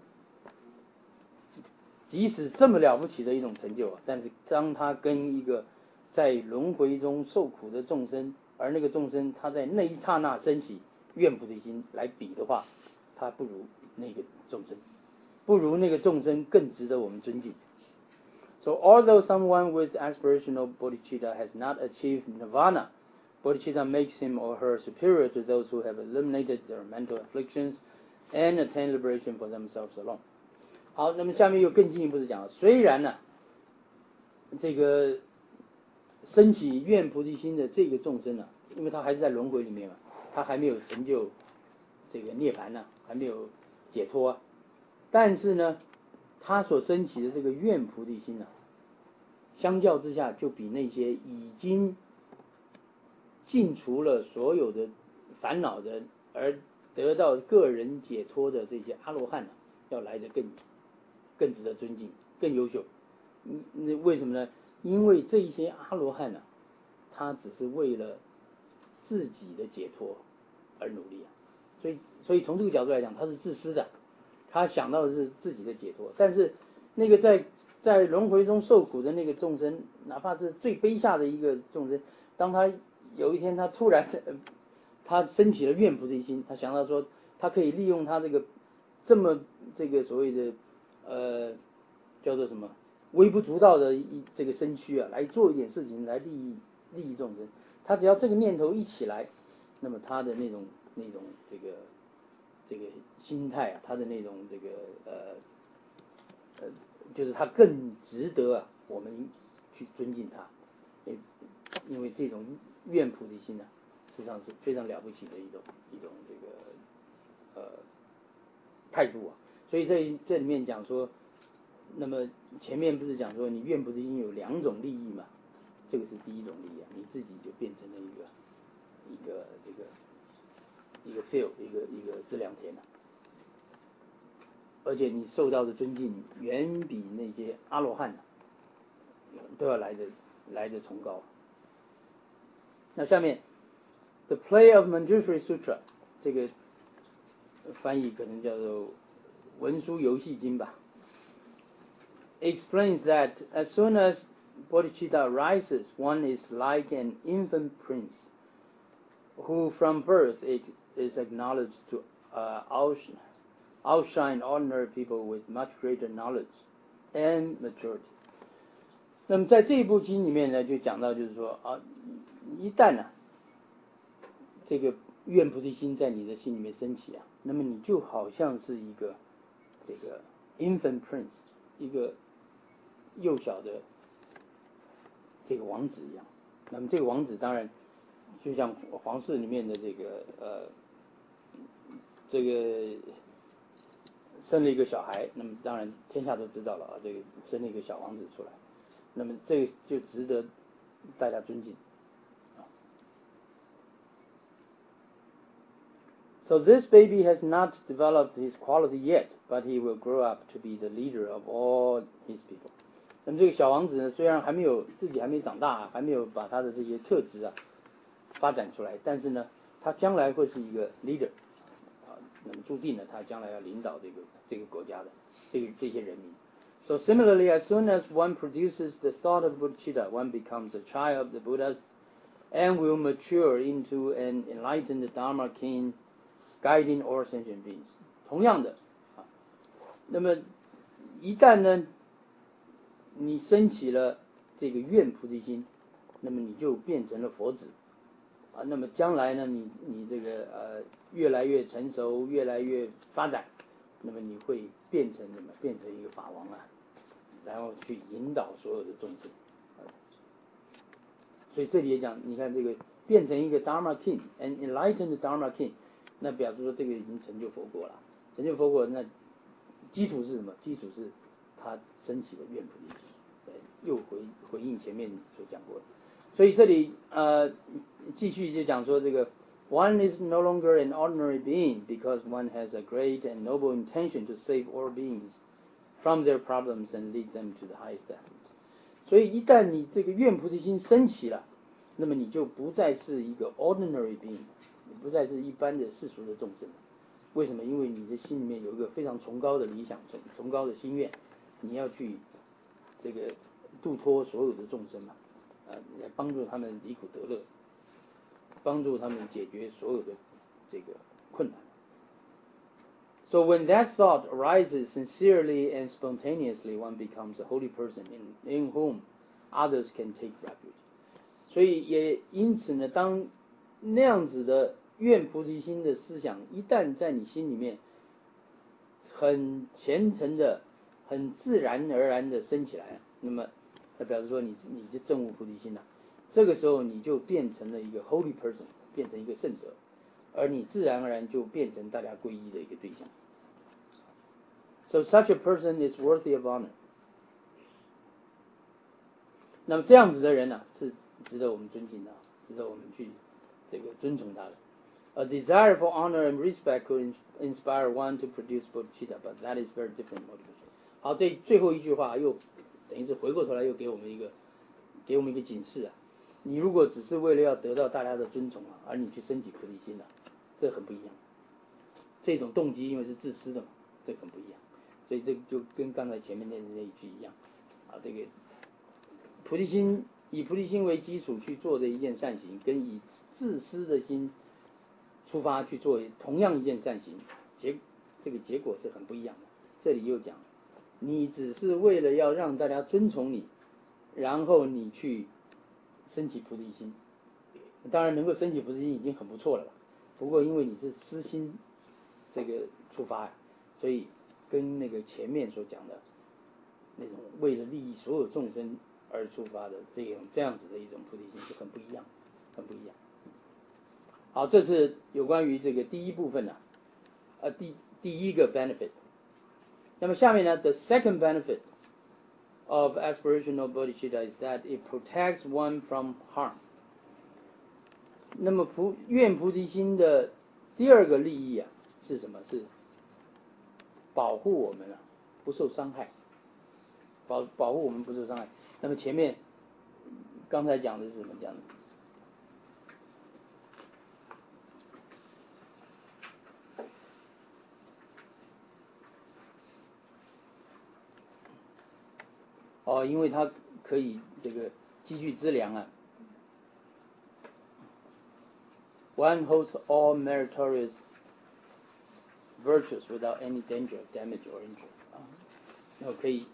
即使这么了不起的一种成就但是当他跟一个在轮回中受苦的众生，而那个众生他在那一刹那升起愿菩提心来比的话，他不如那个众生，不如那个众生更值得我们尊敬。So although someone with aspirational bodhicitta has not achieved nirvana, bodhicitta makes him or her superior to those who have eliminated their mental afflictions and attained liberation for themselves alone. 好，那么下面又更进一步的讲，虽然这个升起愿菩提心的这个众生因为他还是在轮回里面嘛，他还没有成就这个涅槃呢，还没有解脱啊。但是呢，他所升起的这个愿菩提心呢，相较之下就比那些已经尽除了所有的烦恼的而得到个人解脱的这些阿罗汉呢，要来得更值得尊敬，更优秀。那为什么呢？因为这些阿罗汉呢，他只是为了自己的解脱而努力啊。所以从这个角度来讲，他是自私的，他想到的是自己的解脱。但是那个在轮回中受苦的那个众生，哪怕是最卑下的一个众生，当他有一天他突然他升起了愿菩提心，他想到说他可以利用他这么这个所谓的叫做什么微不足道的这个身躯啊，来做一点事情来利益众生。他只要这个念头一起来，那么他的那种这个心态啊，他的那种这个就是他更值得啊我们去尊敬他，因为这种愿菩提心呢，实际上是非常了不起的一种这个态度啊。所以这里面讲说，那么前面不是讲说你愿菩提心有2种利益嘛？这个是第一种利益啊，你自己就变成了一个field， 一个资粮田了，而且你受到的尊敬远比那些阿罗汉都要来得崇高。那下面 The Play of Manjushri Sutra 这个翻译可能叫做文殊游戏经吧。Explains that as soon as bodhicitta arises, one is like an infant prince who from birth is acknowledged to outshine ordinary people with much greater knowledge and maturity. 那么在这一部经里面呢，就讲到就是说啊，一旦呢这个愿菩提心在你的心里面升起啊，那么你就好像是一个这个 infant prince， 一个幼小的这个王子一样。那么这个王子当然就像皇室里面的这个生了一个小孩，那么当然天下都知道了啊，这个生了一个小王子出来，那么这个就值得大家尊敬。So this baby has not developed his quality yet, but he will grow up to be the leader of all his people. 那么这个小王子呢，虽然自己还没长大，还没有把他的这些特质啊发展出来，但是呢，他将来会是一个 leader 啊，那么注定了他将来要领导这个国家的这些人民。So similarly, as soon as one produces the thought of bodhicitta, one becomes a child of the Buddhas and will mature into an enlightened Dharma king, guiding all sentient beings. 同样的啊，那么一旦呢，你升起了这个愿菩提心，那么你就变成了佛子啊。那么将来呢，你这个越来越成熟，越来越发展，那么你会变成什么？变成一个法王啊，然后去引导所有的众生。所以这里也讲，你看这个变成一个 Dharma King，an enlightened Dharma King， 那表示说这个已经成就佛国了。成就佛国，那基础是什么？基础是他升起的愿菩提心，又回应前面所讲过的。所以这里继续就讲说这个 one is no longer an ordinary being because one has a great and noble intention to save all beings from their problems and lead them to the highest happiness. 所以一旦你这个愿菩提心升起了，那么你就不再是一个 ordinary being， 你不再是一般的世俗的众生。为什么？因为你的心里面有一个非常崇高的理想，崇高的心愿，你要去这个度脱所有的众生嘛，来帮助他们离苦得乐，帮助他们解决所有的这个困难。So when that thought arises sincerely and spontaneously, one becomes a holy person in whom others can take refuge. 所以也因此呢，当那样子的愿菩提心的思想一旦在你心里面很虔诚的、很自然而然的升起来，那么表示说你就证悟菩提心了。 这个时候你就变成了一个 holy person， 变成一个圣者，而你自然而然就变成大家皈依的一个对象。So such a person is worthy of honor。那么这样子的人呢，是值得我们尊敬的，值得我们去这个尊崇他的。A desire for honor and respect could inspire one to produce bodhicitta, but that is very different motivation. 好，这最后一句话又等于是回过头来又给我们一个警示啊。你如果只是为了要得到大家的尊崇啊，而你去升起菩提心啊，这很不一样。这种动机因为是自私的嘛，这很不一样。所以这就跟刚才前面那一句一样啊，这个以菩提心为基础去做的一件善行，跟以自私的心出发去做同样一件善行，这个结果是很不一样的。这里又讲，你只是为了要让大家尊崇你，然后你去升起菩提心，当然能够升起菩提心已经很不错了。不过因为你是私心这个出发，所以跟那个前面所讲的那种为了利益所有众生而出发的这样子的一种菩提心就很不一样，很不一样。好，这是有关于这个第一部分呢，第一个 benefit。那么下面呢 ，the second benefit of aspirational bodhicitta is that it protects one from harm。那么愿菩提心的第二个利益啊是什么？是保护我们啊不受伤害，保护我们不受伤害。那么前面刚才讲的是怎么讲的？因为它可以这个积聚资粮啊。One holds all meritorious virtues without any danger, damage or injury 然后可以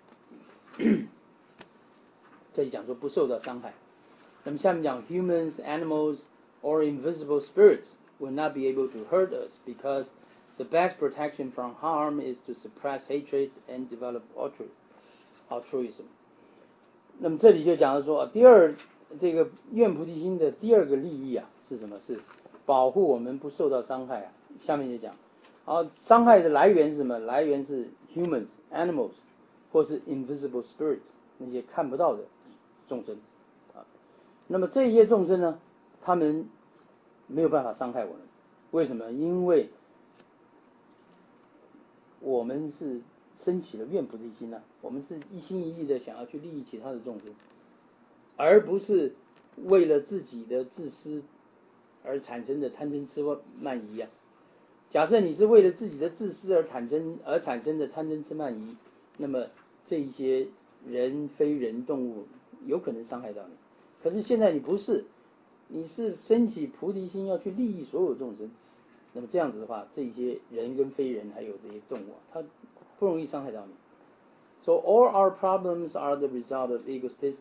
这里讲说不受到伤害。那么下面讲 humans, animals or invisible spirits will not be able to hurt us because the best protection from harm is to suppress hatred and develop altruism。那么这里就讲到说，这个愿菩提心的第二个利益啊是什么？是保护我们不受到伤害啊。下面就讲，伤害的来源是什么？来源是 humans, animals 或是 invisible spirits 那些看不到的众生啊。那么这些众生呢，他们没有办法伤害我们，为什么？因为我们是升起了愿菩提心我们是一心一意的想要去利益其他的众生，而不是为了自己的自私而产生的贪嗔痴慢疑啊。假设你是为了自己的自私而产生的贪嗔痴慢疑，那么这一些人非人动物有可能伤害到你。可是现在你不是，你是升起菩提心要去利益所有众生，那么这样子的话，这些人跟非人还有这些动物它不容易伤害到你。So all our problems are the result of egotistic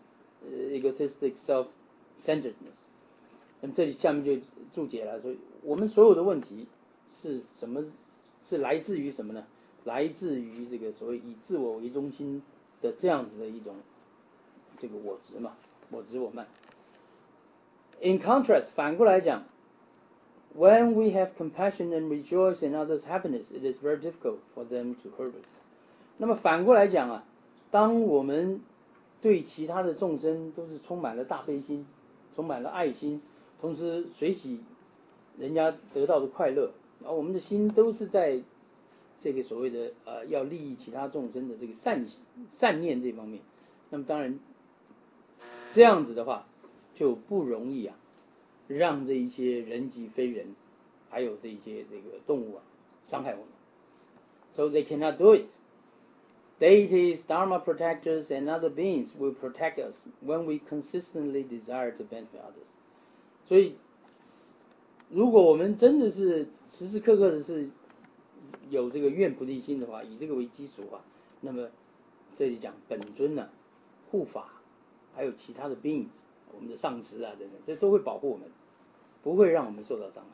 self-centeredness。那么这里下面就注解了，说我们所有的问题是什么？是来自于什么呢？来自于这个所谓以自我为中心的这样子的一种这个我执嘛，我执我慢。In contrast， 反过来讲 ，when we have compassion and rejoice in others' happiness, it is very difficult for them to hurt us。那么反过来讲啊，当我们对其他的众生都是充满了大悲心，充满了爱心，同时随喜人家得到的快乐，而我们的心都是在这个所谓的要利益其他众生的这个善念这方面，那么当然这样子的话就不容易让这一些人及非人还有这一些这个动物伤害我们。 So they cannot do it. Deities, Dharma protectors and other beings will protect us when we consistently desire to benefit others. 所以如果我们真的是时时刻刻的是有这个愿菩提心的话，以这个为基础那么这里讲本尊护法还有其他的 beings， 我们的上师等等，这都会保护我们，不会让我们受到伤害。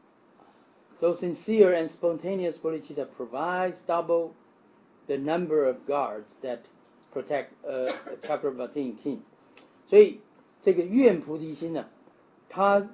So sincere and spontaneous bodhicitta provides double the number of guards that protect a Chakravartin king。 所以这个愿菩提心呢，它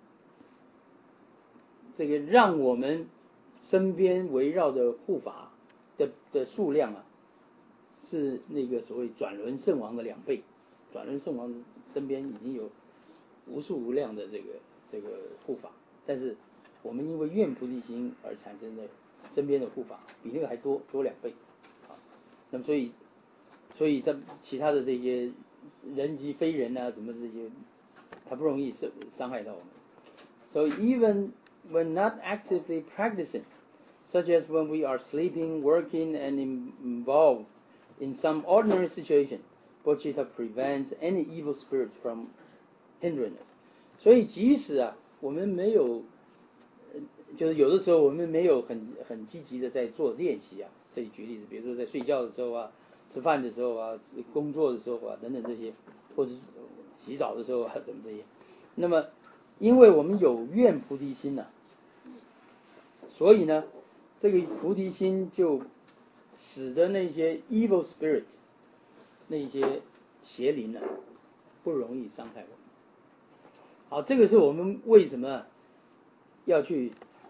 这个让我们身边围绕的护法的数量啊，是那个所谓转轮圣王的2倍。转轮圣王身边已经有无数无量的这个护法，但是我们因为愿菩提心而产生的身边的护法比那个还多2倍啊。那么所以在其他的这些人及非人啊什么这些，它不容易伤害到我们。So even when not actively practicing, such as when we are sleeping, working, and involved in some ordinary situation, bodhicitta prevents any evil spirit from hindering us. 所以即使啊，我们没有，就是有的时候我们没有很积极的在做练习啊。这里举例子，比如说在睡觉的时候啊，吃饭的时候啊，工作的时候啊，等等这些，或者是洗澡的时候啊，怎么这些。那么，因为我们有愿菩提心呢，所以呢，这个菩提心就使得那些 evil spirit， 那些邪灵呢，不容易伤害我们。好，这个是我们为什么要去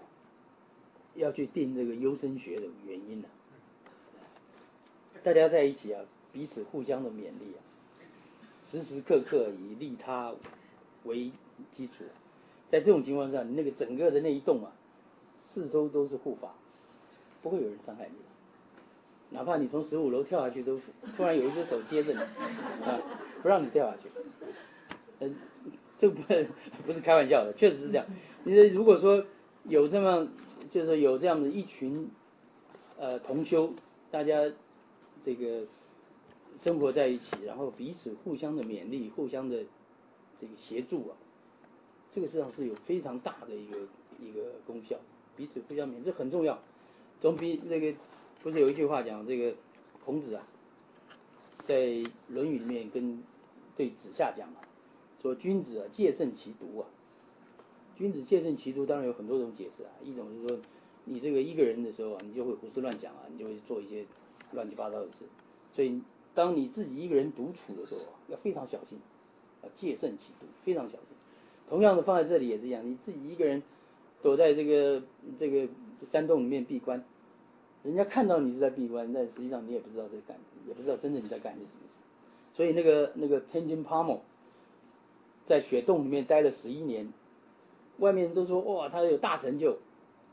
定这个优生学的原因呢？大家在一起啊，彼此互相的勉励啊，时时刻刻以利他为基础。在这种情况下，你那个整个的那一栋啊，四周都是护法，不会有人伤害你的。哪怕你从15楼跳下去，都突然有一只手接着你啊，不让你掉下去。这不是开玩笑的，确实是这样。你如果说有这么，就是说有这样的一群同修，大家这个生活在一起，然后彼此互相的勉励，互相的这个协助啊，这个实际上是有非常大的一个功效。彼此互相勉励，这很重要。总比那个不是有一句话讲，这个孔子啊，在《论语》里面对子夏讲啊，说君子啊，戒慎其独啊。君子戒慎其独，当然有很多种解释啊。一种是说，你这个一个人的时候啊，你就会胡思乱讲啊，你就会做一些乱七八糟的事。所以，当你自己一个人独处的时候啊，要非常小心，要戒慎其独，非常小心。同样的放在这里也是一样，你自己一个人躲在这个山洞里面闭关，人家看到你是在闭关，但实际上你也不知道在干，也不知道真正你在干些什么事。所以那个Tenzin Palmo在雪洞里面待了11年，外面人都说哇他有大成就，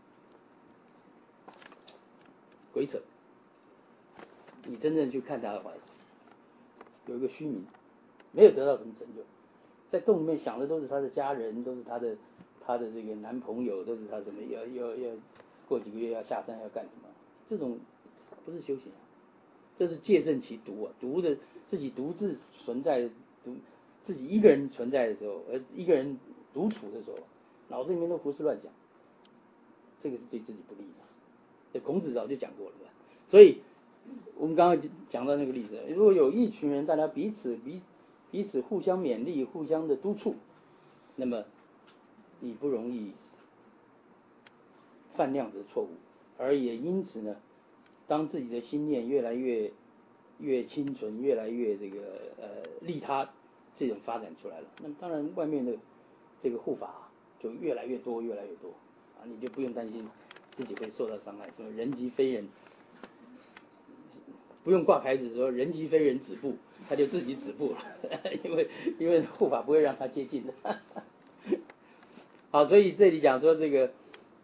鬼扯！你真正去看他的话，有一个虚名，没有得到什么成就，在洞里面想的都是他的家人，都是他的这个男朋友，都是他什么要过几个月要下山要干什么，这种不是修行啊，这是戒慎其独啊，独的自己独自存在，自己一个人存在的时候，一个人独处的时候，脑子里面都胡思乱想，这个是对自己不利的。这孔子早就讲过了，所以我们刚刚讲到那个例子，如果有一群人大家彼此互相勉励，互相的督促，那么你不容易犯那样子的错误，而也因此呢，当自己的心念越来越清纯，越来越这个利他这种发展出来了，那么当然外面的这个护法就越来越多啊，你就不用担心自己会受到伤害，什么人即非人，不用挂牌子说人即非人止步，他就自己止步了，因为护法不会让他接近的。好，所以这里讲说这个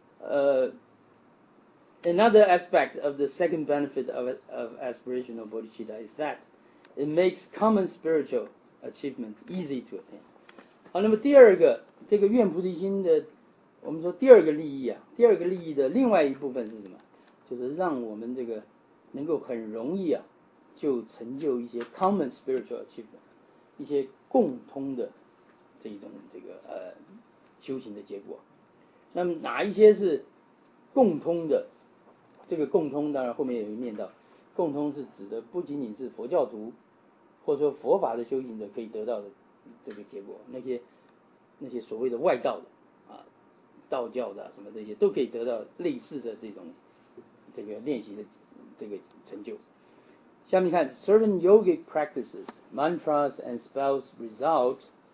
another aspect of the second benefit of aspirational bodhicitta is that it makes common spiritual achievement easy to attain. 好，那么第二个这个愿菩提心的，我们说第二个利益啊，第二个利益的另外一部分是什么？就是让我们这个能够很容易啊，就成就一些 common spiritual achievement， 一些共通的这种修行的结果。那么哪一些是共通的？这个共通当然后面有一念到，共通是指的不仅仅是佛教徒或者说佛法的修行者可以得到的这个结果，那些所谓的外道的啊，道教的什么这些都可以得到类似的这个练习的这个成就。下面看 certain yogic practices, mantras and spells result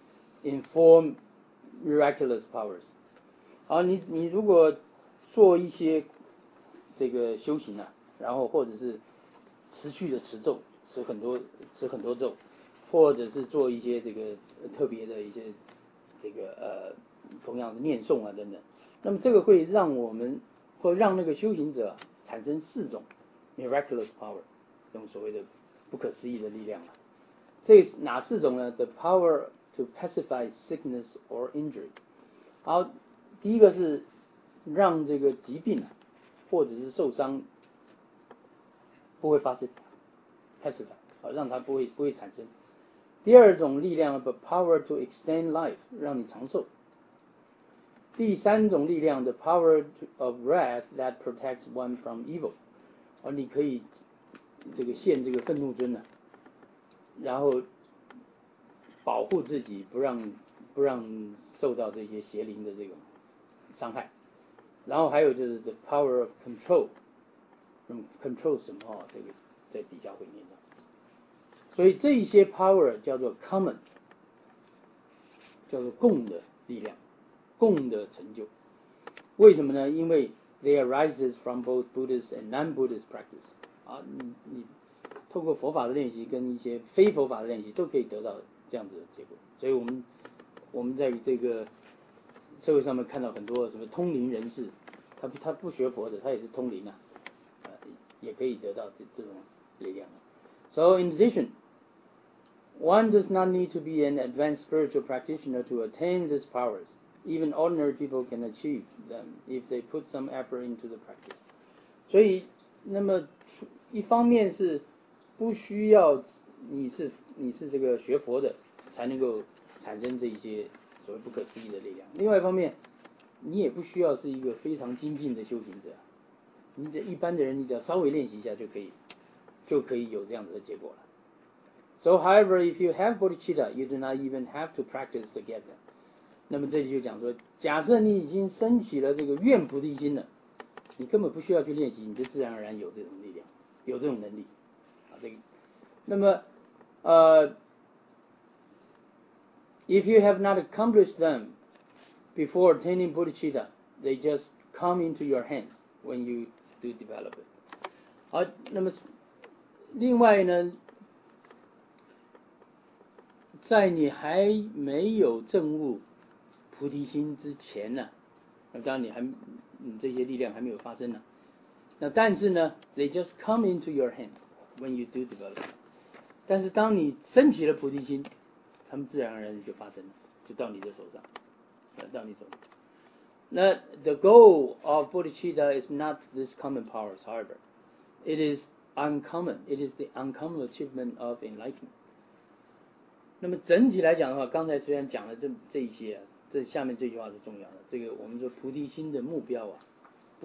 inform miraculous powers。好，你如果做一些这个修行啊，然后或者是持续的持咒，持很多咒，或者是做一些这个特别的一些这个同样的念诵啊等等，那么这个会让那个修行者产生4种 miraculous power， 这种所谓的不可思议的力量啊。这哪4种呢？ The power to pacify sickness or injury。 好，第一个是让这个疾病或者是受伤不会发生 ，pacify， 让它不会产生。第二种力量 ，the power to extend life， 让你长寿。第三种力量 ，the power of wrath that protects one from evil， 你可以这个现这个愤怒尊然后保护自己，不让受到这些邪灵的这种伤害。然后还有就是 the power of control，control 什么这个在底下会念到。所以这一些 power 叫做 common， 叫做共的力量，共的成就。为什么呢？因为 they arises from both Buddhist and non-Buddhist practice。你透过佛法的练习跟一些非佛法的练习都可以得到这样子的结果。所以我们在这个社会上面看到很多什么通灵人士，他不学佛的，他也是通灵也可以得到这种力量。So in addition, one does not need to be an advanced spiritual practitioner to attain these powers. Even ordinary people can achieve them if they put some effort into the practice. 所以，那么一方面是不需要你是这个学佛的才能够产生这一些所谓不可思议的力量。另外一方面，你也不需要是一个非常精进的修行者，你这一般的人，你只要稍微练习一下就可以有这样子的结果了。So, however, if you have bodhicitta, you do not even have to practice to get them. 那么这里就讲说，假设你已经升起了这个愿菩提心了，你根本不需要去练习，你就自然而然有这种力量，有这种能力。那么if you have not accomplished them before attaining bodhicitta, they just come into your hands when you do develop it. 好，那么另外呢，在你还没有证悟菩提心之前呢，当然你这些力量还没有发生呢。那但是呢 ，they just come into your hands when you do develop it. 但是当你升起了菩提心，他们自然而然就发生了，就到你的手上，到你手上。那 the goal of bodhicitta is not this common powers, however, it is uncommon. It is the uncommon achievement of enlightenment. 那么整体来讲的话，刚才虽然讲了这一些这下面这句话是重要的。这个我们说菩提心的目标不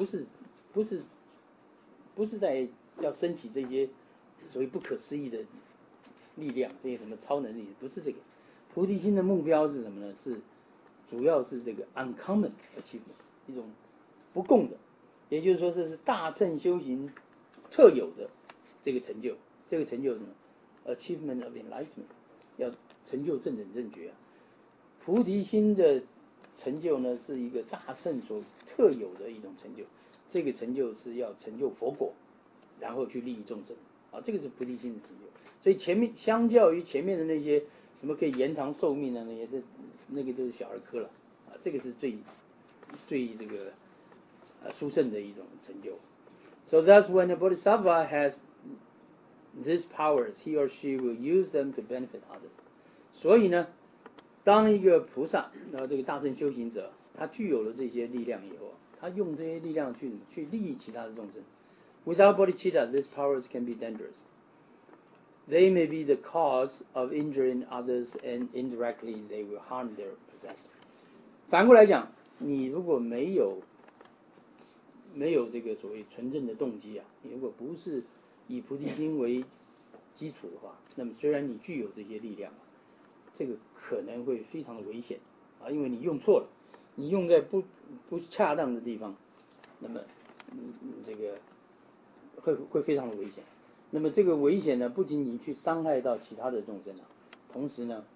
是在要升起这些所谓不可思议的力量，这些什么超能力，不是这个。菩提心的目标是什么呢？主要是这个 uncommon achievement， 一种不共的，也就是说这是大乘修行特有的这个成就。这个成就是什么 ？achievement of enlightenment， 要成就正等正觉。菩提心的成就呢，是一个大乘所特有的一种成就。这个成就是要成就佛果，然后去利益众生。这个是菩提心的成就。所以相较于前面的那些什么可以延长寿命的那个都是小儿科了。这个是最这个殊胜的一种成就。So thus, when a bodhisattva has these powers, he or she will use them to benefit others. 所以呢，当一个菩萨，这个大乘修行者，他具有了这些力量以后，他用这些力量去利益其他的众生。Without bodhicitta, these powers can be dangerous. They may be the cause of injuring others, and indirectly they will harm their possessor. 反过来讲，你如果没有这个所谓纯正的动机你如果不是以菩提心为基础的话，那么虽然你具有这些力量，这个可能会非常的危险因为你用错了，你用在不恰当的地方，那么这个会非常的危险。那么这个危险呢，不仅仅去伤害到其他的众生同时呢，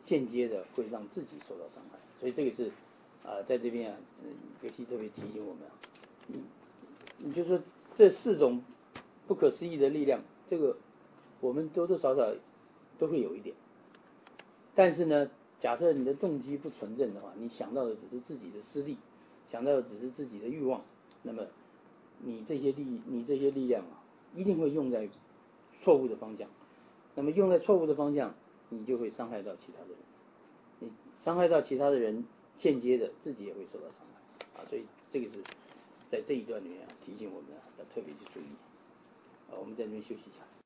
间接的会让自己受到伤害。所以这个是在这边格西特别提醒我们你就说这4种不可思议的力量，这个我们多多少少都会有一点。但是呢，假设你的动机不纯正的话，你想到的只是自己的私利，想到的只是自己的欲望，那么你这些力量一定会用在错误的方向。那么用在错误的方向，你就会伤害到其他的人。你伤害到其他的人，间接的自己也会受到伤害所以这个是在这一段里面提醒我们要特别去注意。我们在这边休息一下。